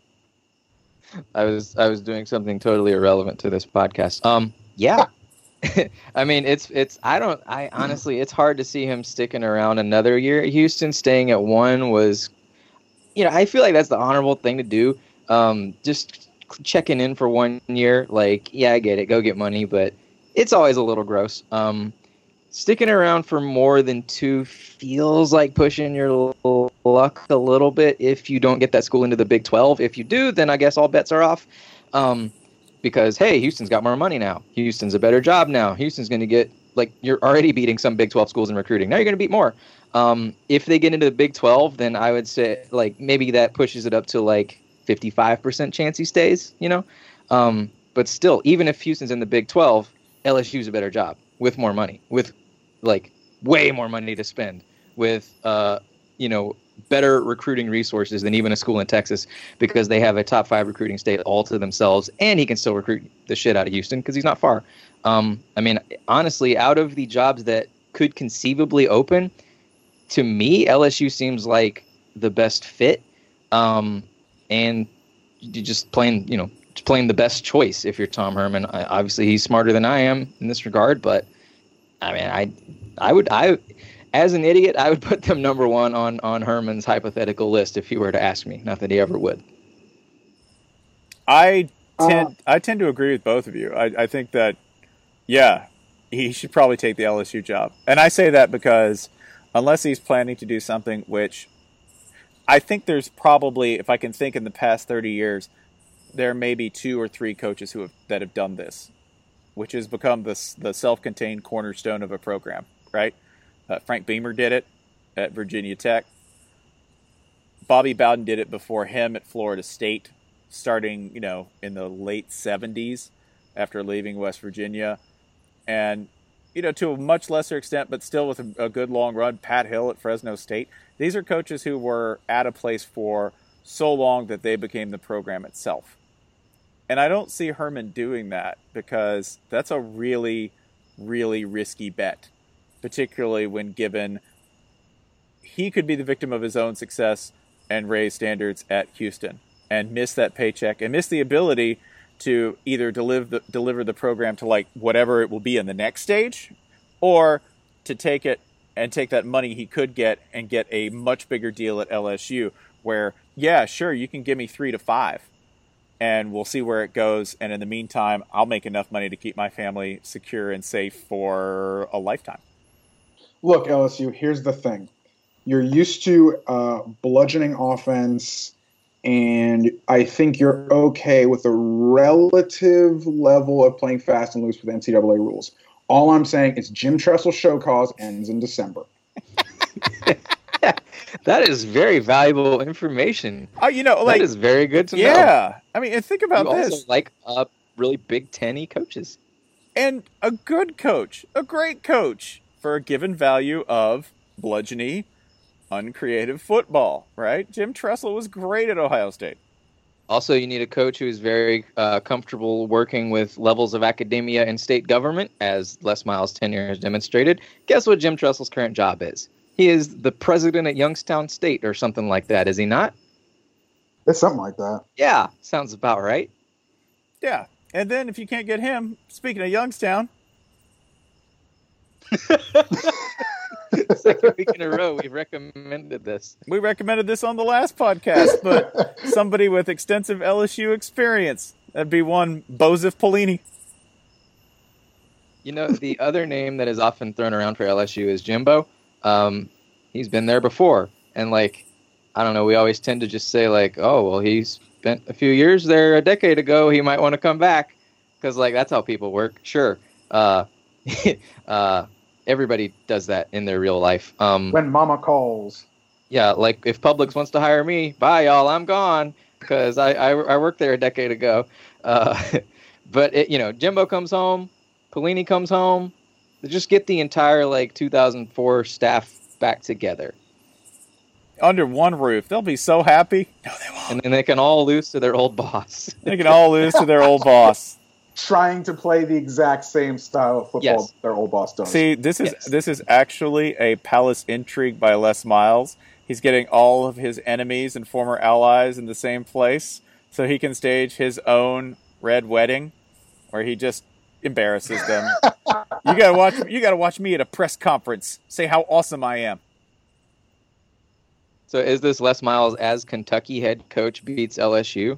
I was I was doing something totally irrelevant to this podcast. Um, yeah. I mean, it's it's. I don't. I honestly, it's hard to see him sticking around another year at Houston. Staying at one was, you know, I feel like that's the honorable thing to do. Um, just checking in for one year, like, yeah, I get it, go get money, but it's always a little gross. Um, sticking around for more than two feels like pushing your luck a little bit if you don't get that school into the Big twelve. If you do, then I guess all bets are off. Um, Because, hey, Houston's got more money now. Houston's a better job now. Houston's going to get, like, you're already beating some Big twelve schools in recruiting. Now you're going to beat more. Um, if they get into the Big twelve, then I would say, like, maybe that pushes it up to, like, fifty-five percent chance he stays, you know? Um, but still, even if Houston's in the Big twelve, L S U's a better job with more money, with, like, way more money to spend, with, uh, you know, better recruiting resources than even a school in Texas because they have a top five recruiting state all to themselves, and he can still recruit the shit out of Houston because he's not far. Um, I mean, honestly, out of the jobs that could conceivably open, to me, L S U seems like the best fit, um, and you just playing, you know, just playing the best choice if you're Tom Herman. I, obviously, he's smarter than I am in this regard, but I mean, I, I would, I. As an idiot, I would put them number one on, on Herman's hypothetical list if he were to ask me. Not that he ever would. I tend uh, I tend to agree with both of you. I, I think that, yeah, he should probably take the L S U job. And I say that because unless he's planning to do something which I think there's probably, if I can think in the past thirty years, there may be two or three coaches who have, that have done this, which has become the, the self-contained cornerstone of a program, right? Uh, Frank Beamer did it at Virginia Tech. Bobby Bowden did it before him at Florida State, starting, you know, in the late seventies after leaving West Virginia. And, you know, to a much lesser extent, but still with a, a good long run, Pat Hill at Fresno State. These are coaches who were at a place for so long that they became the program itself. And I don't see Herman doing that because that's a really, really risky bet. Particularly when given he could be the victim of his own success and raise standards at Houston and miss that paycheck and miss the ability to either deliver the, deliver the program to like whatever it will be in the next stage, or to take it and take that money he could get and get a much bigger deal at L S U where, yeah, sure, you can give me three to five and we'll see where it goes. And in the meantime, I'll make enough money to keep my family secure and safe for a lifetime. Look, L S U, here's the thing. You're used to uh, bludgeoning offense, and I think you're okay with a relative level of playing fast and loose with N C double A rules. All I'm saying is Jim Tressel's show cause ends in December. That is very valuable information. Oh, you know, like, that is very good to yeah. know. Yeah, I mean, and think about you this. Also like uh, really Big Ten-y coaches, and a good coach, a great coach. For a given value of bludgeony, uncreative football, right? Jim Tressel was great at Ohio State. Also, you need a coach who is very uh, comfortable working with levels of academia and state government, as Les Miles' tenure has demonstrated. Guess what Jim Tressel's current job is? He is the president at Youngstown State or something like that, is he not? It's something like that. Yeah, sounds about right. Yeah, and then if you can't get him, speaking of Youngstown... Second week in a row, we recommended this. We recommended this on the last podcast, but somebody with extensive L S U experience. That'd be one Bozif Pelini. You know, the other name that is often thrown around for L S U is Jimbo. Um, he's been there before. And, like, I don't know, we always tend to just say, like, oh, well, he spent a few years there a decade ago. He might want to come back. Because, like, that's how people work. Sure. Uh, uh, everybody does that in their real life. Um, when mama calls. Yeah, like if Publix wants to hire me, bye y'all, I'm gone because I, I I worked there a decade ago. Uh, but it, you know, Jimbo comes home, Pelini comes home, Just get the entire like two thousand four staff back together. Under one roof. They'll be so happy. No, they won't. And then they can all lose to their old boss. They can all lose to their old boss. Trying to play the exact same style of football Yes. their old boss does. See, this is Yes. this is actually a palace intrigue by Les Miles. He's getting all of his enemies and former allies in the same place, so he can stage his own red wedding, where he just embarrasses them. you gotta watch. You gotta watch me at a press conference. Say how awesome I am. So is this Les Miles as Kentucky head coach beats L S U?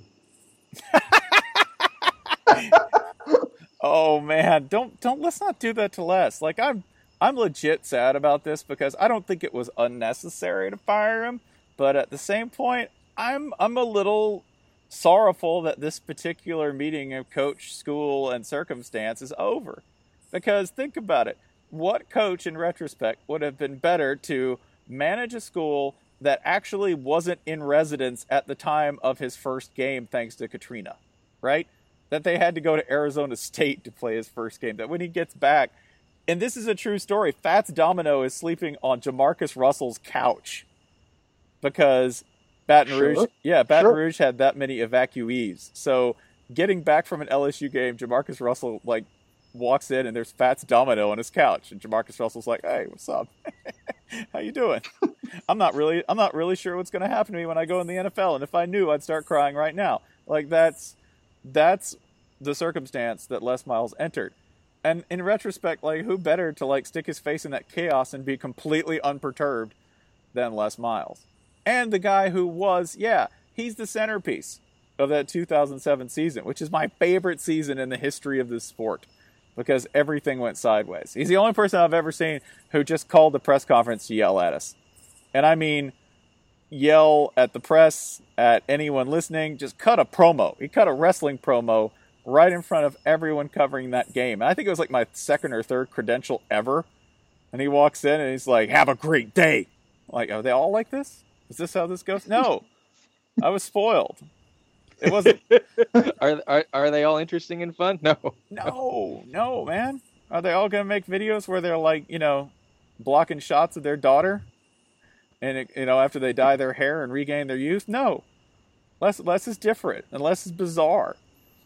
Oh man, don't don't let's not do that to Les. Like I'm I'm legit sad about this because I don't think it was unnecessary to fire him, but at the same point, I'm I'm a little sorrowful that this particular meeting of coach, school, and circumstance is over. Because think about it. What coach in retrospect would have been better to manage a school that actually wasn't in residence at the time of his first game thanks to Katrina, right? That they had to go to Arizona State to play his first game. That when he gets back, and this is a true story, Fats Domino is sleeping on Jamarcus Russell's couch because Baton Sure. Rouge, yeah, Baton Sure. Rouge had that many evacuees. So getting back from an L S U game, Jamarcus Russell like walks in and there's Fats Domino on his couch, and Jamarcus Russell's like, "Hey, what's up? How you doing? I'm not really, I'm not really sure what's going to happen to me when I go in the N F L, and if I knew, I'd start crying right now." Like that's that's the circumstance that Les Miles entered. And in retrospect, like who better to like stick his face in that chaos and be completely unperturbed than Les Miles? And the guy who was, yeah, he's the centerpiece of that two thousand seven season, which is my favorite season in the history of this sport because everything went sideways. He's the only person I've ever seen who just called the press conference to yell at us. And I mean, yell at the press, at anyone listening, just cut a promo. He cut a wrestling promo right in front of everyone covering that game. And I think it was like my second or third credential ever. And he walks in and he's like, "Have a great day." Like, are they all like this? Is this how this goes? No. I was spoiled. It wasn't. Are, are are they all interesting and fun? No. No, no, man. Are they all going to make videos where they're like, you know, blocking shots of their daughter? And, it, you know, after they dye their hair and regain their youth? No. Les, Les is different and Les is bizarre.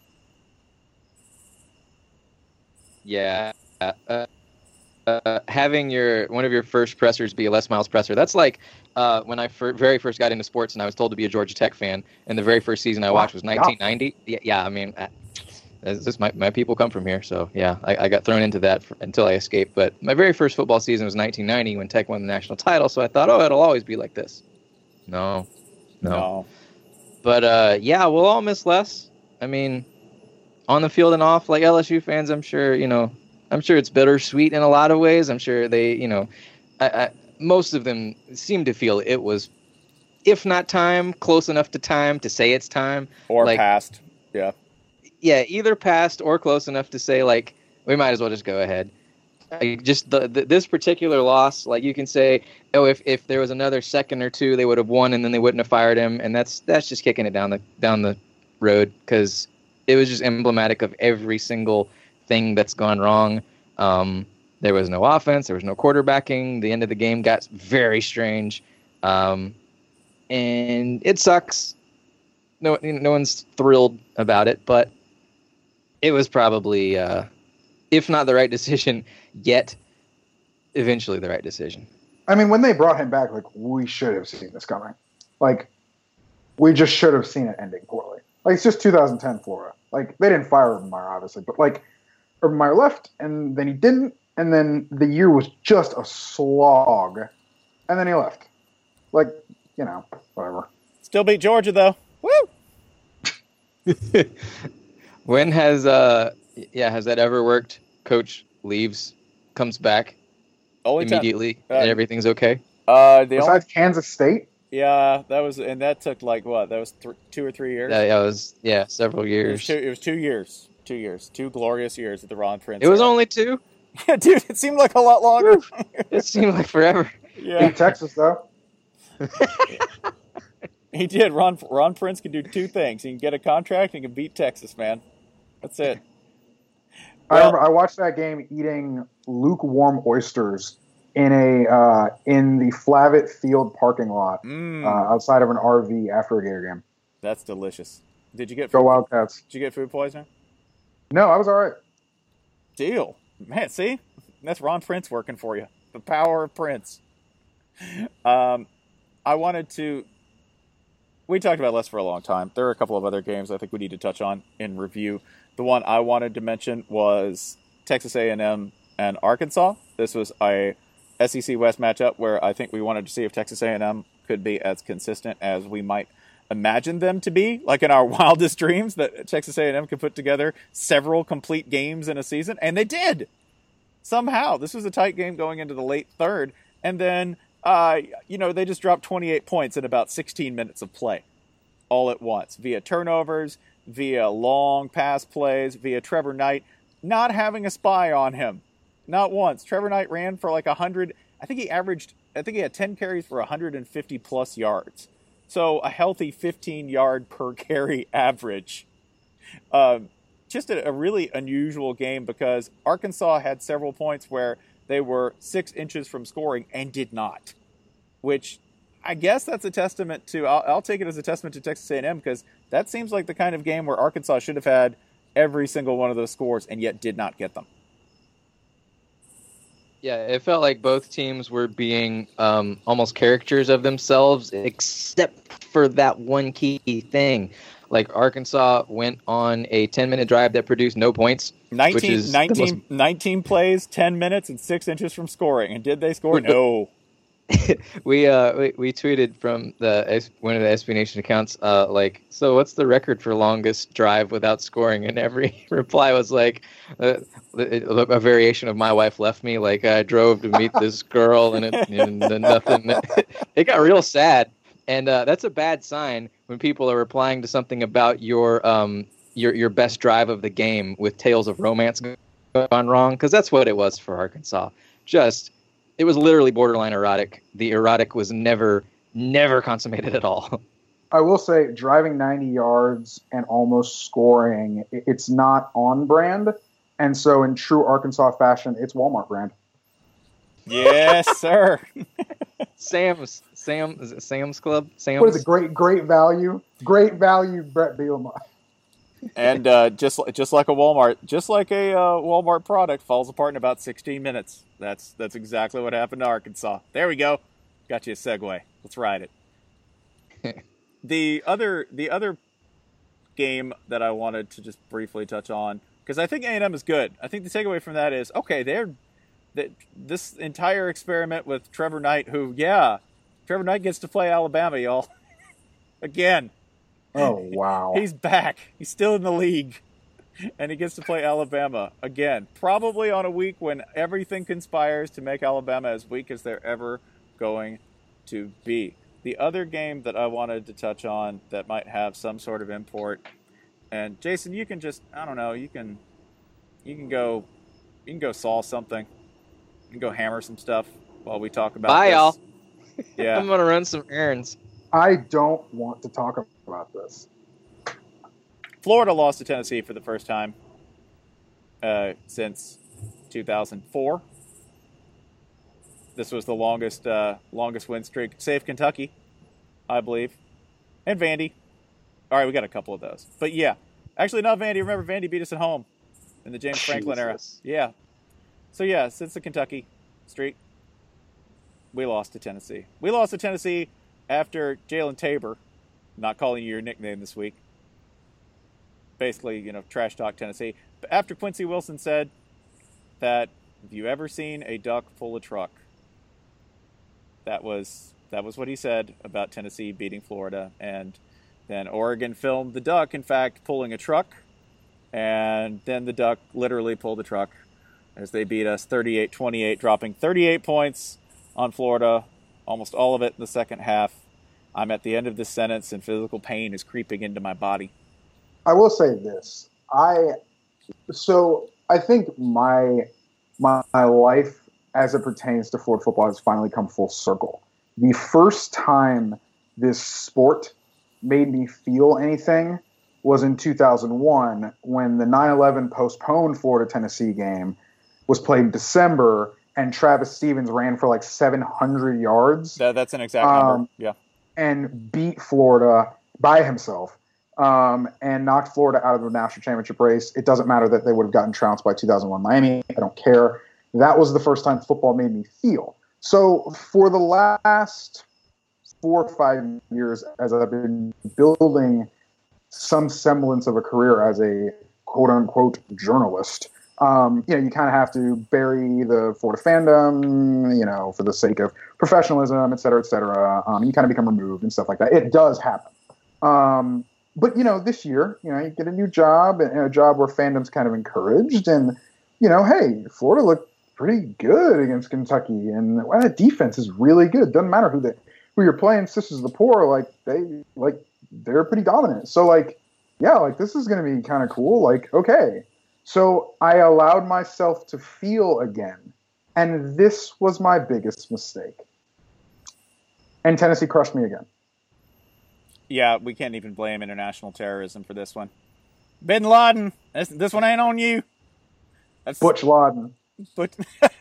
Yeah. Uh, uh, having your one of your first pressers be a Les Miles presser. That's like uh, when I fir- very first got into sports and I was told to be a Georgia Tech fan. And the very first season I watched was nineteen ninety. Yeah, yeah I mean, uh, this is my, my people come from here. So, yeah, I, I got thrown into that for, until I escaped. But my very first football season was nineteen ninety when Tech won the national title. So I thought, oh, it'll always be like this. No. No. No. But, uh, yeah, we'll all miss Les. I mean, on the field and off, like L S U fans, I'm sure, you know, I'm sure it's bittersweet in a lot of ways. I'm sure they, you know, I, I, most of them seem to feel it was, if not time, close enough to time to say it's time. Or like, past. Yeah. Yeah, either past or close enough to say, like, we might as well just go ahead. Like, just the, the this particular loss, like you can say, oh, if, if there was another second or two, they would have won, and then they wouldn't have fired him, and that's that's just kicking it down the down the road because it was just emblematic of every single thing that's gone wrong. Um, there was no offense, there was no quarterbacking. The end of the game got very strange, um, and it sucks. No, no one's thrilled about it, but it was probably, uh, if not the right decision yet, eventually the right decision. I mean, when they brought him back, like, we should have seen this coming. Like, we just should have seen it ending poorly. Like, it's just two thousand ten Florida. Like, they didn't fire Urban Meyer, obviously, but, like, Urban Meyer left, and then he didn't, and then the year was just a slog, and then he left. Like, you know, whatever. Still beat Georgia, though. Woo! When has, uh, yeah, has that ever worked? Coach leaves, comes back Only time- immediately, uh, and everything's okay? Uh, the Besides only, Kansas State, yeah, that was, and that took like what? That was th- two or three years. That, that was, yeah, several It was years. two. It was two years. Two years. Two glorious years at the Ron Prince. It was era. only two? Yeah, dude. It seemed like a lot longer. It seemed like forever. Yeah, beat Texas, though. he did. Ron Ron Prince can do two things. He can get a contract and he can beat Texas, man. That's it. I Well- remember I watched that game eating lukewarm oysters in a uh, in the Flavitt Field parking lot Mm, uh, outside of an R V after a Gator game. that's delicious. Did you get Go food, Wildcats! Did you get food poisoning? No, I was all right. Deal, man. See, that's Ron Prince working for you. The power of Prince. Um, I wanted to. We talked about this for a long time. There are a couple of other games I think we need to touch on in review. The one I wanted to mention was Texas A and M and Arkansas. This was a S E C West matchup where I think we wanted to see if Texas A and M could be as consistent as we might imagine them to be, like in our wildest dreams, that Texas A and M could put together several complete games in a season, and they did. Somehow, this was a tight game going into the late third, and then, uh, you know, they just dropped twenty-eight points in about sixteen minutes of play, all at once, via turnovers, via long pass plays, via Trevor Knight not having a spy on him, not once. Trevor Knight ran for like a hundred. I think he averaged. I think he had ten carries for one hundred fifty plus yards. So a healthy fifteen yard per carry average. Um, just a, a really unusual game because Arkansas had several points where they were six inches from scoring and did not, which I guess that's a testament to, I'll, I'll take it as a testament to Texas A and M because that seems like the kind of game where Arkansas should have had every single one of those scores and yet did not get them. Yeah, it felt like both teams were being um, almost characters of themselves, except for that one key thing. Like Arkansas went on a ten-minute drive that produced no points. nineteen, which is nineteen, most... nineteen plays, ten minutes, and six inches from scoring. And did they score? No. we uh we, we tweeted from the one of the S B Nation accounts uh like, so what's the record for longest drive without scoring? And every reply was like uh, a variation of "my wife left me," like I drove to meet this girl and it and nothing. It got real sad, and uh, that's a bad sign when people are replying to something about your um your your best drive of the game with tales of romance gone wrong, because that's what it was for Arkansas. Just It was literally borderline erotic. The erotic was never, never consummated at all. I will say, driving ninety yards and almost scoring, it's not on brand. And so in true Arkansas fashion, it's Walmart brand. Yes, sir. Sam's, Sam, is it Sam's Club? Sam's? What is it? Great, great value. Great value, Brett Bielema. And uh, just just like a Walmart, just like a uh, Walmart product falls apart in about sixteen minutes. That's that's exactly what happened to Arkansas. There we go. Got you a segue. Let's ride it. the other the other game that I wanted to just briefly touch on, because I think A and M is good. I think the takeaway from that is, okay, they're that this entire experiment with Trevor Knight, who yeah, Trevor Knight gets to play Alabama, y'all. Again. Oh, wow. He's back. He's still in the league. And he gets to play Alabama again. Probably on a week when everything conspires to make Alabama as weak as they're ever going to be. The other game that I wanted to touch on that might have some sort of import, and Jason, you can just, I don't know, you can you can go you can go solve something. You can go hammer some stuff while we talk about Bye, this. y'all. Yeah. I'm going to run some errands. I don't want to talk about this. Florida lost to Tennessee for the first time uh, since two thousand four. This was the longest uh, longest win streak, save Kentucky, I believe, and Vandy. All right, we got a couple of those, but yeah, actually not Vandy. Remember, Vandy beat us at home in the James Franklin Jesus. era. Yeah, so yeah, since the Kentucky streak, we lost to Tennessee. We lost to Tennessee after Jalen Tabor, not calling you your nickname this week, basically, you know, trash talk Tennessee. But after Quincy Wilson said that, have you ever seen a duck pull a truck? That was that was what he said about Tennessee beating Florida. And then Oregon filmed the duck, in fact, pulling a truck. And then the duck literally pulled the truck as they beat us thirty-eight twenty-eight, dropping thirty-eight points on Florida, almost all of it in the second half. I'm at the end of this sentence and physical pain is creeping into my body. I will say this. I so I think my my, my life as it pertains to Florida football has finally come full circle. The first time this sport made me feel anything was in two thousand one when the nine eleven postponed Florida-Tennessee game was played in December, and Travis Stevens ran for like seven hundred yards. That, that's an exact um, number, yeah. And beat Florida by himself um, and knocked Florida out of the national championship race. It doesn't matter that they would have gotten trounced by two thousand one Miami. I don't care. That was the first time football made me feel. So for the last four or five years, as I've been building some semblance of a career as a quote-unquote journalist, um, you know, you kind of have to bury the Florida fandom, you know, for the sake of professionalism, et cetera, et cetera. Um, you kind of become removed and stuff like that. It does happen. Um, but, you know, this year, you know, you get a new job, and a job where fandom's kind of encouraged. And, you know, hey, Florida looked pretty good against Kentucky. And well, that defense is really good. Doesn't matter who they, who you're playing, Sisters of the Poor, like, they, like, they're pretty dominant. So, like, yeah, like, this is going to be kind of cool. Like, okay. So I allowed myself to feel again. And this was my biggest mistake. And Tennessee crushed me again. Yeah, we can't even blame international terrorism for this one. Bin Laden, this, this one ain't on you. That's, Butch Laden. But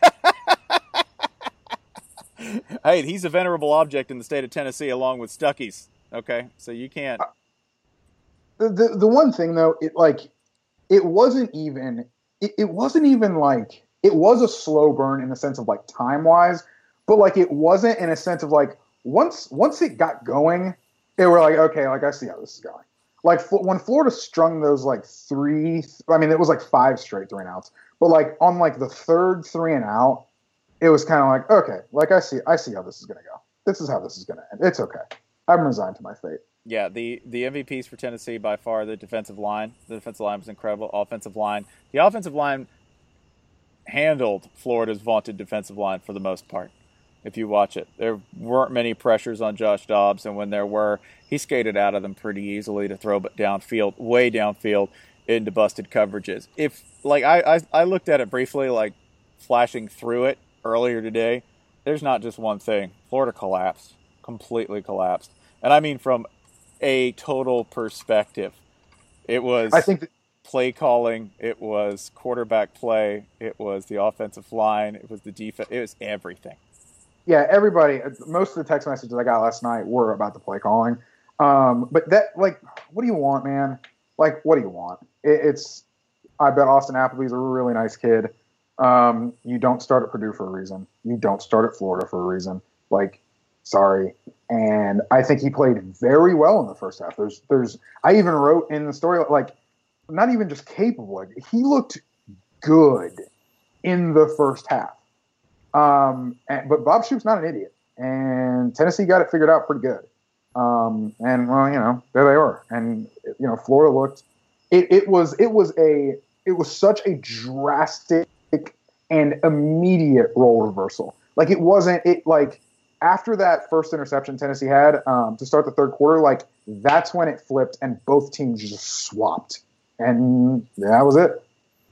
hey, he's a venerable object in the state of Tennessee along with Stuckey's. Okay, so you can't. The the, the one thing though, it like it wasn't even it, it wasn't even like it was a slow burn in the sense of like time wise, but like it wasn't in a sense of like once once it got going, they were like, okay, like I see how this is going. Like when Florida strung those like three, I mean it was like five straight three and outs, but like on like the third three and out, it was kind of like, okay, like I see I see how this is gonna go. This is how this is gonna end. It's okay. I'm resigned to my fate. Yeah, the, the M V Ps for Tennessee by far the defensive line. The defensive line was incredible. Offensive line. The offensive line handled Florida's vaunted defensive line for the most part, if you watch it. There weren't many pressures on Josh Dobbs, and when there were, he skated out of them pretty easily to throw it downfield, way downfield, into busted coverages. If like I, I, I looked at it briefly, like flashing through it earlier today, there's not just one thing. Florida collapsed. Completely collapsed. And I mean from a total perspective. It was I think that, play calling, it was quarterback play, it was the offensive line, it was the defense, it was everything. Yeah, everybody, most of the text messages I got last night were about the play calling. Um, but that, like, what do you want, man? Like, what do you want? It, it's, I bet Austin Appleby's a really nice kid. Um, you don't start at Purdue for a reason. You don't start at Florida for a reason. Like, sorry. And I think he played very well in the first half. There's, there's, I even wrote in the story, like, not even just capable. Like, he looked good in the first half. Um, and, but Bob Shoop's not an idiot, and Tennessee got it figured out pretty good. Um, and well, you know, there they were. And you know, Florida looked. It, it was, it was a, it was such a drastic and immediate role reversal. Like it wasn't. It like. After that first interception Tennessee had um, to start the third quarter, like that's when it flipped and both teams just swapped, and that was it.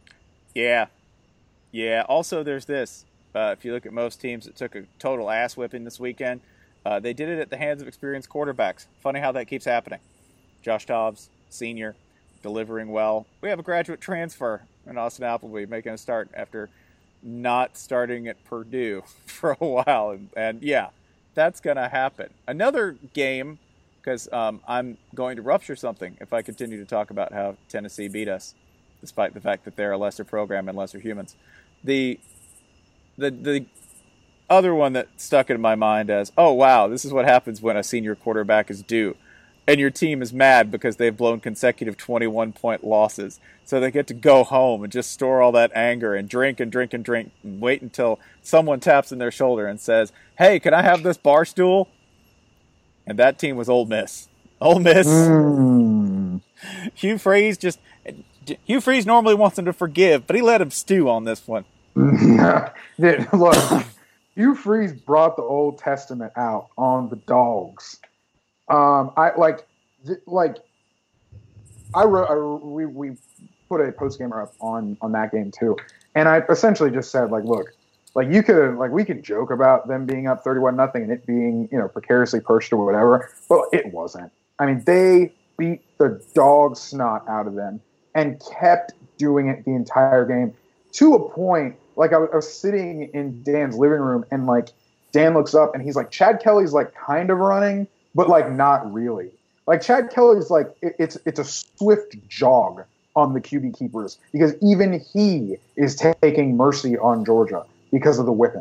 Yeah, yeah. Also, there's this. Uh, if you look at most teams that took a total ass whipping this weekend, uh, they did it at the hands of experienced quarterbacks. Funny how that keeps happening. Josh Dobbs, senior, delivering well. We have a graduate transfer in Austin Appleby making a start after not starting at Purdue for a while, and, and yeah. That's going to happen. Another game, because um, I'm going to rupture something if I continue to talk about how Tennessee beat us, despite the fact that they're a lesser program and lesser humans. The the the other one that stuck in my mind as, oh, wow, this is what happens when a senior quarterback is due. And your team is mad because they've blown consecutive twenty-one point losses. So they get to go home and just store all that anger and drink and drink and drink and wait until someone taps in their shoulder and says, hey, can I have this bar stool? And that team was Ole Miss. Ole Miss. Mm. Hugh Freeze just... Hugh Freeze normally wants him to forgive, but he let him stew on this one. Dude, look, Hugh Freeze brought the Old Testament out on the dogs. Um, I like, th- like, I wrote, I, we, we put a post gamer up on, on that game too. And I essentially just said, like, look, like you could, like, we could joke about them being up thirty-one nothing and it being, you know, precariously perched or whatever, but it wasn't. I mean, they beat the dog snot out of them and kept doing it the entire game to a point. Like I was, I was sitting in Dan's living room and like Dan looks up and he's like, Chad Kelly's like kind of running, but like not really. Like Chad Kelly's like it, it's it's a swift jog on the Q B keepers because even he is taking mercy on Georgia because of the whipping.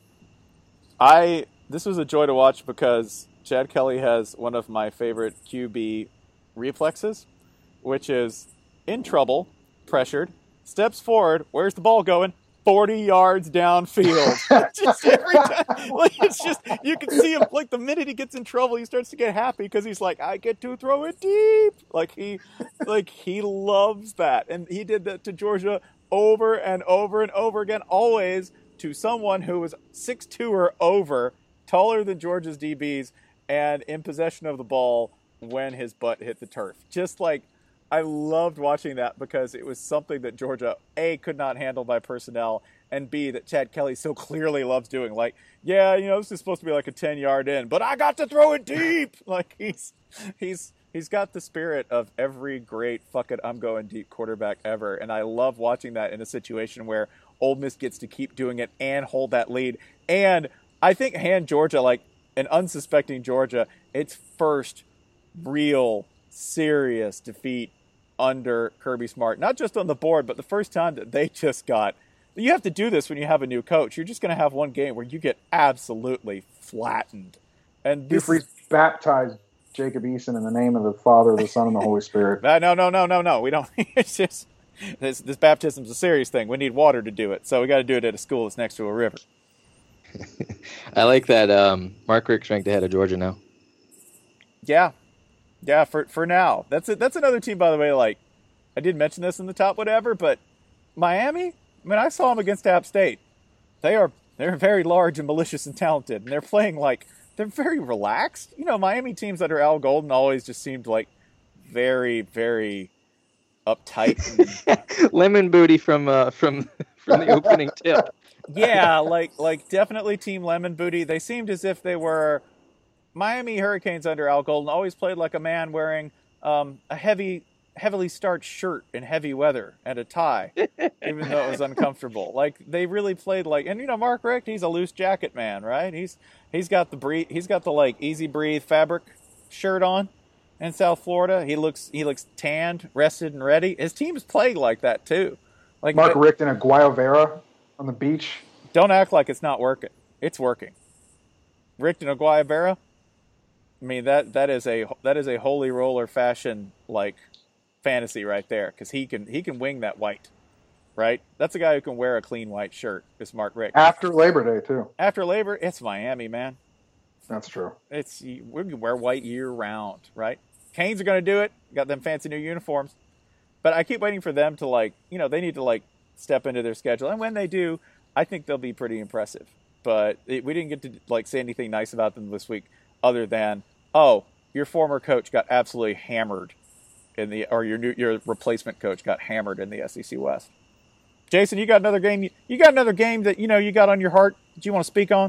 I this was a joy to watch because Chad Kelly has one of my favorite Q B reflexes, which is in trouble, pressured, steps forward, where's the ball going? forty yards downfield. Just every time. Like, it's just, you can see him, like, the minute he gets in trouble, he starts to get happy because he's like, I get to throw it deep. Like, he, like, he loves that. And he did that to Georgia over and over and over again, always to someone who was six two or over, taller than Georgia's D Bs, and in possession of the ball when his butt hit the turf. Just like, I loved watching that because it was something that Georgia, A, could not handle by personnel, and B, that Chad Kelly so clearly loves doing. Like, yeah, you know, this is supposed to be like a ten-yard in, but I got to throw it deep! Like, he's he's he's got the spirit of every great fuck it, I'm going deep quarterback ever, and I love watching that in a situation where Ole Miss gets to keep doing it and hold that lead. And I think hand Georgia, like, an unsuspecting Georgia, its first real, serious defeat under Kirby Smart, not just on the board, but the first time that they just got, you have to do this when you have a new coach. You're just going to have one game where you get absolutely flattened. And this Jeffrey baptized Jacob Eason in the name of the Father, the Son, and the Holy Spirit. Uh, no, no, no, no, no. We don't. It's just, this, this baptism's a serious thing. We need water to do it. So we got to do it at a school that's next to a river. I like that um, Mark Richt's ranked ahead of Georgia now. Yeah. Yeah, for for now. That's a, that's another team, by the way, like, I did mention this in the top whatever, but Miami, I mean, I saw them against App State. They are, they're very large and malicious and talented, and they're playing, like, they're very relaxed. You know, Miami teams under Al Golden always just seemed, like, very, very uptight. Lemon booty from uh, from from the opening tip. Yeah, like like definitely Team Lemon Booty. They seemed as if they were Miami Hurricanes under Al Golden. Always played like a man wearing um, a heavy, heavily starched shirt in heavy weather and a tie, even though it was uncomfortable. Like they really played like, and you know, Mark Richt, he's a loose jacket man, right? He's he's got the breathe, he's got the like easy breathe fabric shirt on in South Florida. He looks he looks tanned, rested, and ready. His teams played like that too. Like Mark Richt in a Guayavera on the beach. Don't act like it's not working. It's working. Richt in a Guayavera. I mean that that is a that is a holy roller fashion like fantasy right there because he can he can wing that white, right? That's a guy who can wear a clean white shirt. Is Mark Richt after Labor Day too? After Labor, it's Miami, man. That's true. It's we can wear white year round, right? Canes are going to do it. Got them fancy new uniforms, but I keep waiting for them to like you know they need to like step into their schedule, and when they do, I think they'll be pretty impressive. But it, we didn't get to like say anything nice about them this week, other than oh, your former coach got absolutely hammered in the, or your new your replacement coach got hammered in the S E C West. Jason, you got another game. You got another game that you know you got on your heart. Do you want to speak on?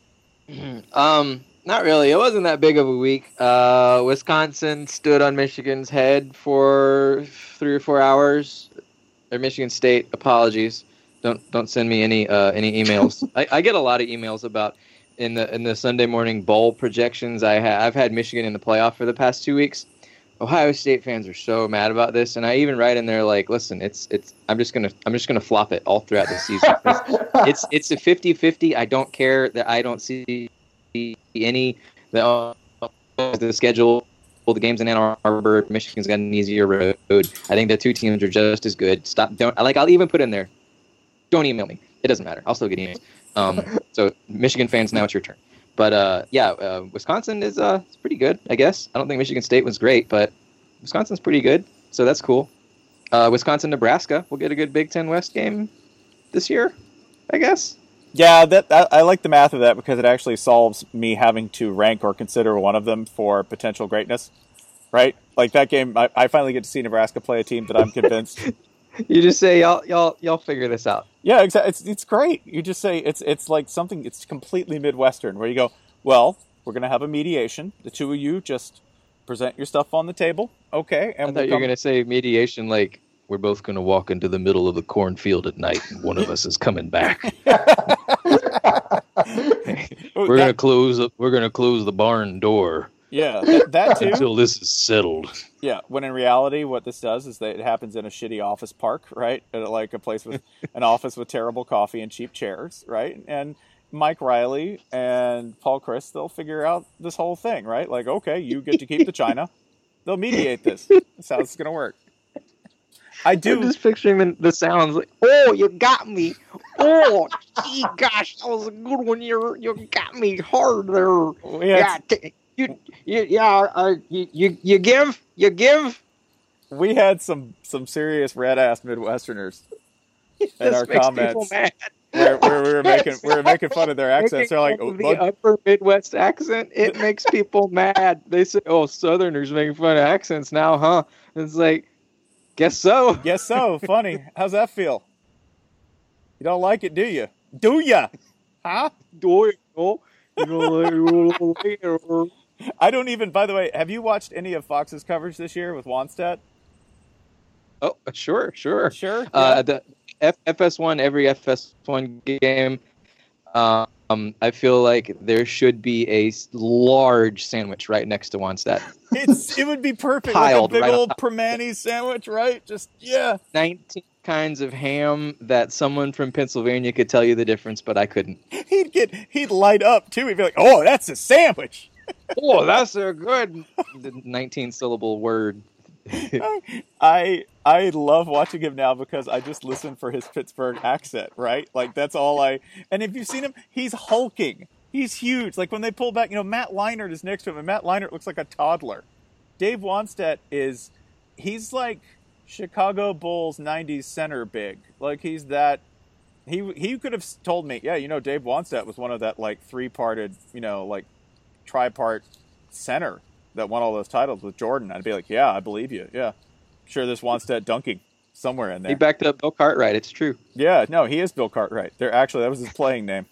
Um, not really. It wasn't that big of a week. Uh, Wisconsin stood on Michigan's head for three or four hours. Or Michigan State. Apologies. Don't don't send me any uh, any emails. I, I get a lot of emails about in the in the Sunday morning bowl projections. I ha- I've had Michigan in the playoff for the past two weeks. Ohio State fans are so mad about this, and I even write in there like, listen, it's it's I'm just gonna I'm just gonna flop it all throughout the season. it's it's a fifty-fifty. I don't care that I don't see any the uh, the schedule. The games in Ann Arbor, Michigan's got an easier road. I think the two teams are just as good. Stop, don't like. I'll even put in there. Don't email me. It doesn't matter. I'll still get emails. Um, so Michigan fans, now it's your turn. But uh, yeah, uh, Wisconsin is uh, it's pretty good, I guess. I don't think Michigan State was great, but Wisconsin's pretty good. So that's cool. Uh, Wisconsin, Nebraska. We'll get a good Big Ten West game this year, I guess. Yeah, that I, I like the math of that because it actually solves me having to rank or consider one of them for potential greatness, right? Like that game, I, I finally get to see Nebraska play a team that I'm convinced. You just say y'all y'all y'all figure this out. Yeah, exactly. It's it's great. You just say it's it's like something. It's completely Midwestern where you go, well, we're gonna have a mediation. The two of you just present your stuff on the table. Okay. And I thought we'll you were come- going to say mediation, like, we're both going to walk into the middle of the cornfield at night, and one of us is coming back. Oh, we're that- going to close. We're going to close the barn door Yeah, that, that too. until this is settled. Yeah, when in reality, what this does is that it happens in a shitty office park, right? At like a place with an office with terrible coffee and cheap chairs, right? And Mike Riley and Paul Chris, they'll figure out this whole thing, right? Like, okay, you get to keep the china. They'll mediate this. That's how it's going to work. I I'm do. just picturing the, the sounds like, oh, you got me. Oh, gee, gosh, that was a good one. You you got me hard there. We had, Yeah, t- you, you, yeah, uh, you, you, you give, you give. we had some some serious red ass Midwesterners in This our makes comments people mad. where, where we were making we were making fun of their accents. They're like, Making oh, fun of look, the upper Midwest accent. It makes people mad. They say, "Oh, Southerners making fun of accents now, huh?" And it's like, guess so. guess so. Funny. How's that feel? You don't like it, do you? Do ya? Huh? Do it, oh, you know, like, or- I don't even. By the way, have you watched any of Fox's coverage this year with Wannstedt? Oh, sure, sure. Sure. Uh, the F- FS1, every F S one game, um, I feel like there should be a s- large sandwich right next to Wannstedt. It's it would be perfect. Piled like a big right on old top. Primanti sandwich, right? Just yeah. nineteen kinds of ham that someone from Pennsylvania could tell you the difference, but I couldn't. He'd get he'd light up too. He'd be like, "Oh, that's a sandwich." Oh, that's a good nineteen syllable word. I I love watching him now because I just listen for his Pittsburgh accent, right? Like that's all I. And if you've seen him, he's hulking. He's huge. Like when they pull back, you know, Matt Leinart is next to him, and Matt Leinart looks like a toddler. Dave Wannstedt is, he's like Chicago Bulls nineties center big. Like he's that. He he could have told me, yeah, you know, Dave Wannstedt was one of that like three parted, you know, like tripart center that won all those titles with Jordan. I'd be like, yeah, I believe you. Yeah, sure. There's Wannstedt dunking somewhere in He there. backed up Bill Cartwright. It's true. Yeah, no, he is Bill Cartwright. There, actually, that was his playing name.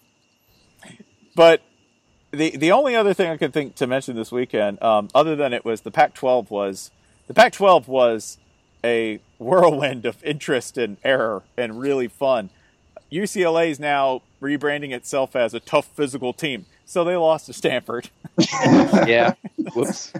But the the only other thing I could think to mention this weekend, um, other than it was the Pac twelve was the Pac twelve was a whirlwind of interest and error and really fun. U C L A is now rebranding itself as a tough physical team, so they lost to Stanford Yeah. Whoops.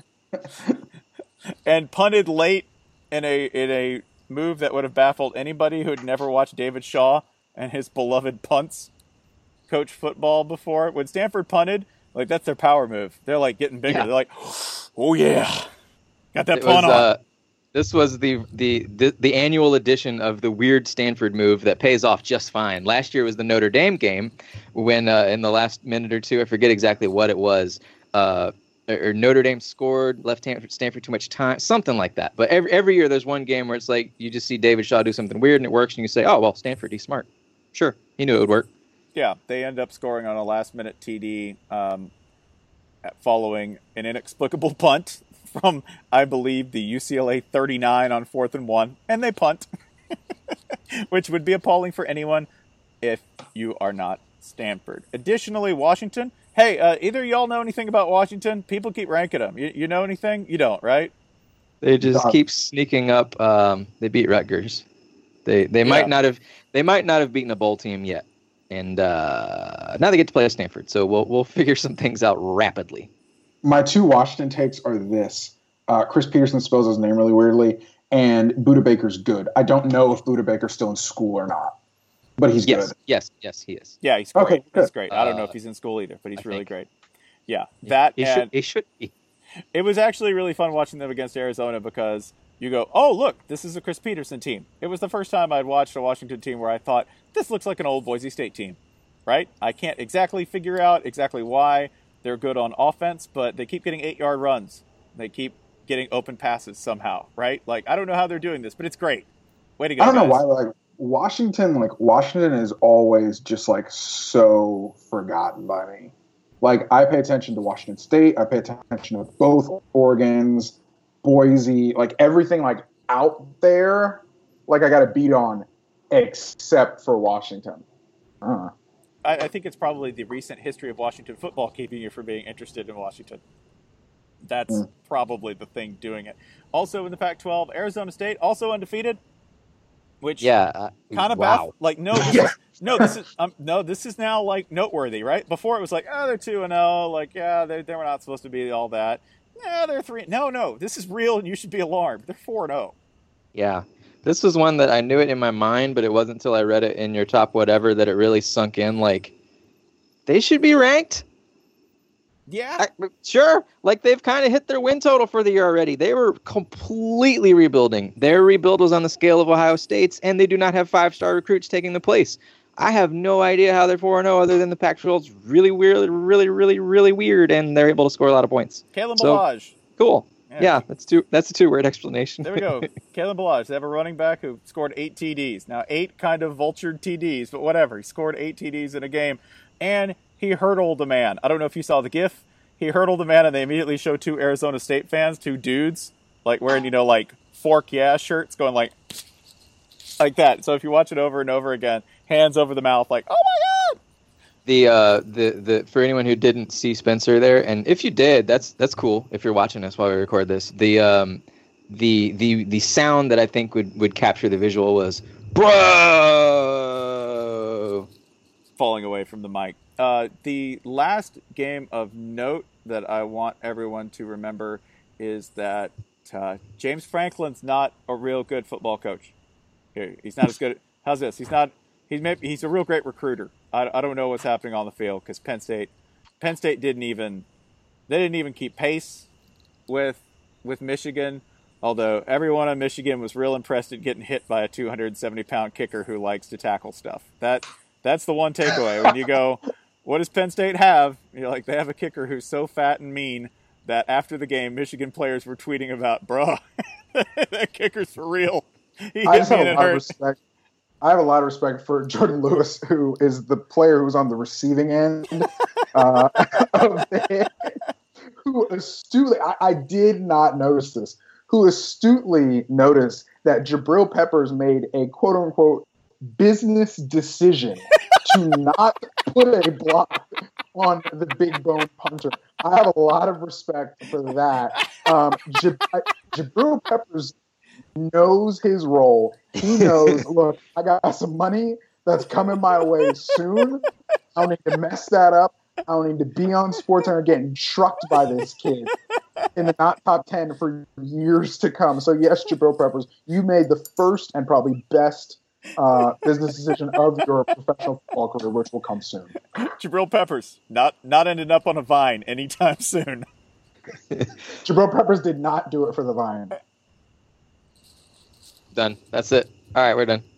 and punted late in a in a move that would have baffled anybody who had never watched David Shaw and his beloved punts coach football before. When Stanford punted, like that's their power move. They're like getting bigger. Yeah. They're like, oh yeah, got that It punt was, on. uh, this was the, the, the, the annual edition of the weird Stanford move that pays off just fine. Last year was the Notre Dame game when uh, in the last minute or two, I forget exactly what it was, uh, or Notre Dame scored, left Stanford too much time, something like that. But every, every year there's one game where it's like you just see David Shaw do something weird and it works, and you say, oh, well, Stanford, he's smart. Sure, he knew it would work. Yeah, they end up scoring on a last-minute T D um, following an inexplicable punt from, I believe, the U C L A thirty-nine on fourth and one, and they punt, which would be appalling for anyone if you are not Stanford. Additionally, Washington. Hey, uh, either of y'all know anything about Washington? People keep ranking them. You, you know anything? You don't, right? They just Done. keep sneaking up. Um, they beat Rutgers. They they might Yeah. not have they might not have beaten a bowl team yet, and uh, now they get to play at Stanford. So we'll we'll figure some things out rapidly. My two Washington takes are this. Uh, Chris Peterson spells his name really weirdly, and Buda Baker's good. I don't know if Buda Baker's still in school or not, but he's Yes, good. yes, yes, he is. Yeah, he's great. Okay, He's good. great. I don't know if Uh, he's in school either, but he's I really think. great. Yeah, that He and should he should be. it was actually really fun watching them against Arizona because you go, oh, look, this is a Chris Peterson team. It was the first time I'd watched a Washington team where I thought, this looks like an old Boise State team, right? I can't exactly figure out exactly why they're good on offense, but they keep getting eight-yard runs. They keep getting open passes somehow, right? Like, I don't know how they're doing this, but it's great. Way to go, I don't know guys. why, like Washington, like Washington is always just like so forgotten by me. Like I pay attention to Washington State, I pay attention to both Oregon's, Boise, like everything like out there, like I got to beat on, except for Washington. Uh, I, I think it's probably the recent history of Washington football keeping you from being interested in Washington. That's mm. probably the thing doing it. Also in the Pac twelve, Arizona State also undefeated, which yeah, uh, kind of wow. baff- like no, this is, no, this is um, no, this is now like noteworthy, right? Before it was like, oh, they're two and zero, like yeah, they they were not supposed to be all that. Yeah, they're three. No, no, this is real, and you should be alarmed. They're four and zero. Yeah, this was one that I knew it in my mind, but it wasn't until I read it in your top whatever that it really sunk in. Like, they should be ranked. Yeah, I, sure. Like, they've kind of hit their win total for the year already. They were completely rebuilding. Their rebuild was on the scale of Ohio State's, and they do not have five-star recruits taking the place. I have no idea how they're four and oh other than the Pac twelve's really weird, really, really, really weird, and they're able to score a lot of points. Kalen so, Ballage. Cool. Yeah. yeah, that's two. That's a two-word explanation. There we go. Kalen Ballage. They have a running back who scored eight T Ds. Now, eight kind of vultured T Ds, but whatever. He scored eight T Ds in a game, and he hurdled a man. I don't know if you saw the GIF. He hurdled a man, and they immediately show two Arizona State fans, two dudes, like wearing, you know, like fork yeah shirts, going like, like that. So if you watch it over and over again, hands over the mouth, like, oh my god. The uh the the for anyone who didn't see Spencer there, and if you did, that's that's cool. If you're watching us while we record this, the um the the the sound that I think would would capture the visual was bro falling away from the mic. Uh, the last game of note that I want everyone to remember is that uh, James Franklin's not a real good football coach. Here, he's not as good. How's this? He's not. He's maybe, he's a real great recruiter. I, I don't know what's happening on the field because Penn State, Penn State didn't even they didn't even keep pace with with Michigan. Although everyone on Michigan was real impressed at getting hit by a two hundred seventy pound kicker who likes to tackle stuff. That that's the one takeaway when you go, what does Penn State have? You're like, they have a kicker who's so fat and mean that after the game, Michigan players were tweeting about, bro, that kicker's for real. He I hit just me have and a it lot of hurt. respect. I have a lot of respect for Jordan Lewis, who is the player who's on the receiving end uh, of the, who astutely, I, I did not notice this, who astutely noticed that Jabril Peppers made a quote-unquote business decision to not put a block on the big bone punter. I have a lot of respect for that. Um, Jab- Jabril Peppers knows his role. He knows, look, I got some money that's coming my way soon. I don't need to mess that up. I don't need to be on SportsCenter getting trucked by this kid in the not top ten for years to come. So yes, Jabril Peppers, you made the first and probably best uh, business decision of your professional football career, which will come soon. Jabril Peppers, not not ending up on a vine anytime soon. Jabril Peppers did not do it for the vine. Done. That's it. All right, we're done.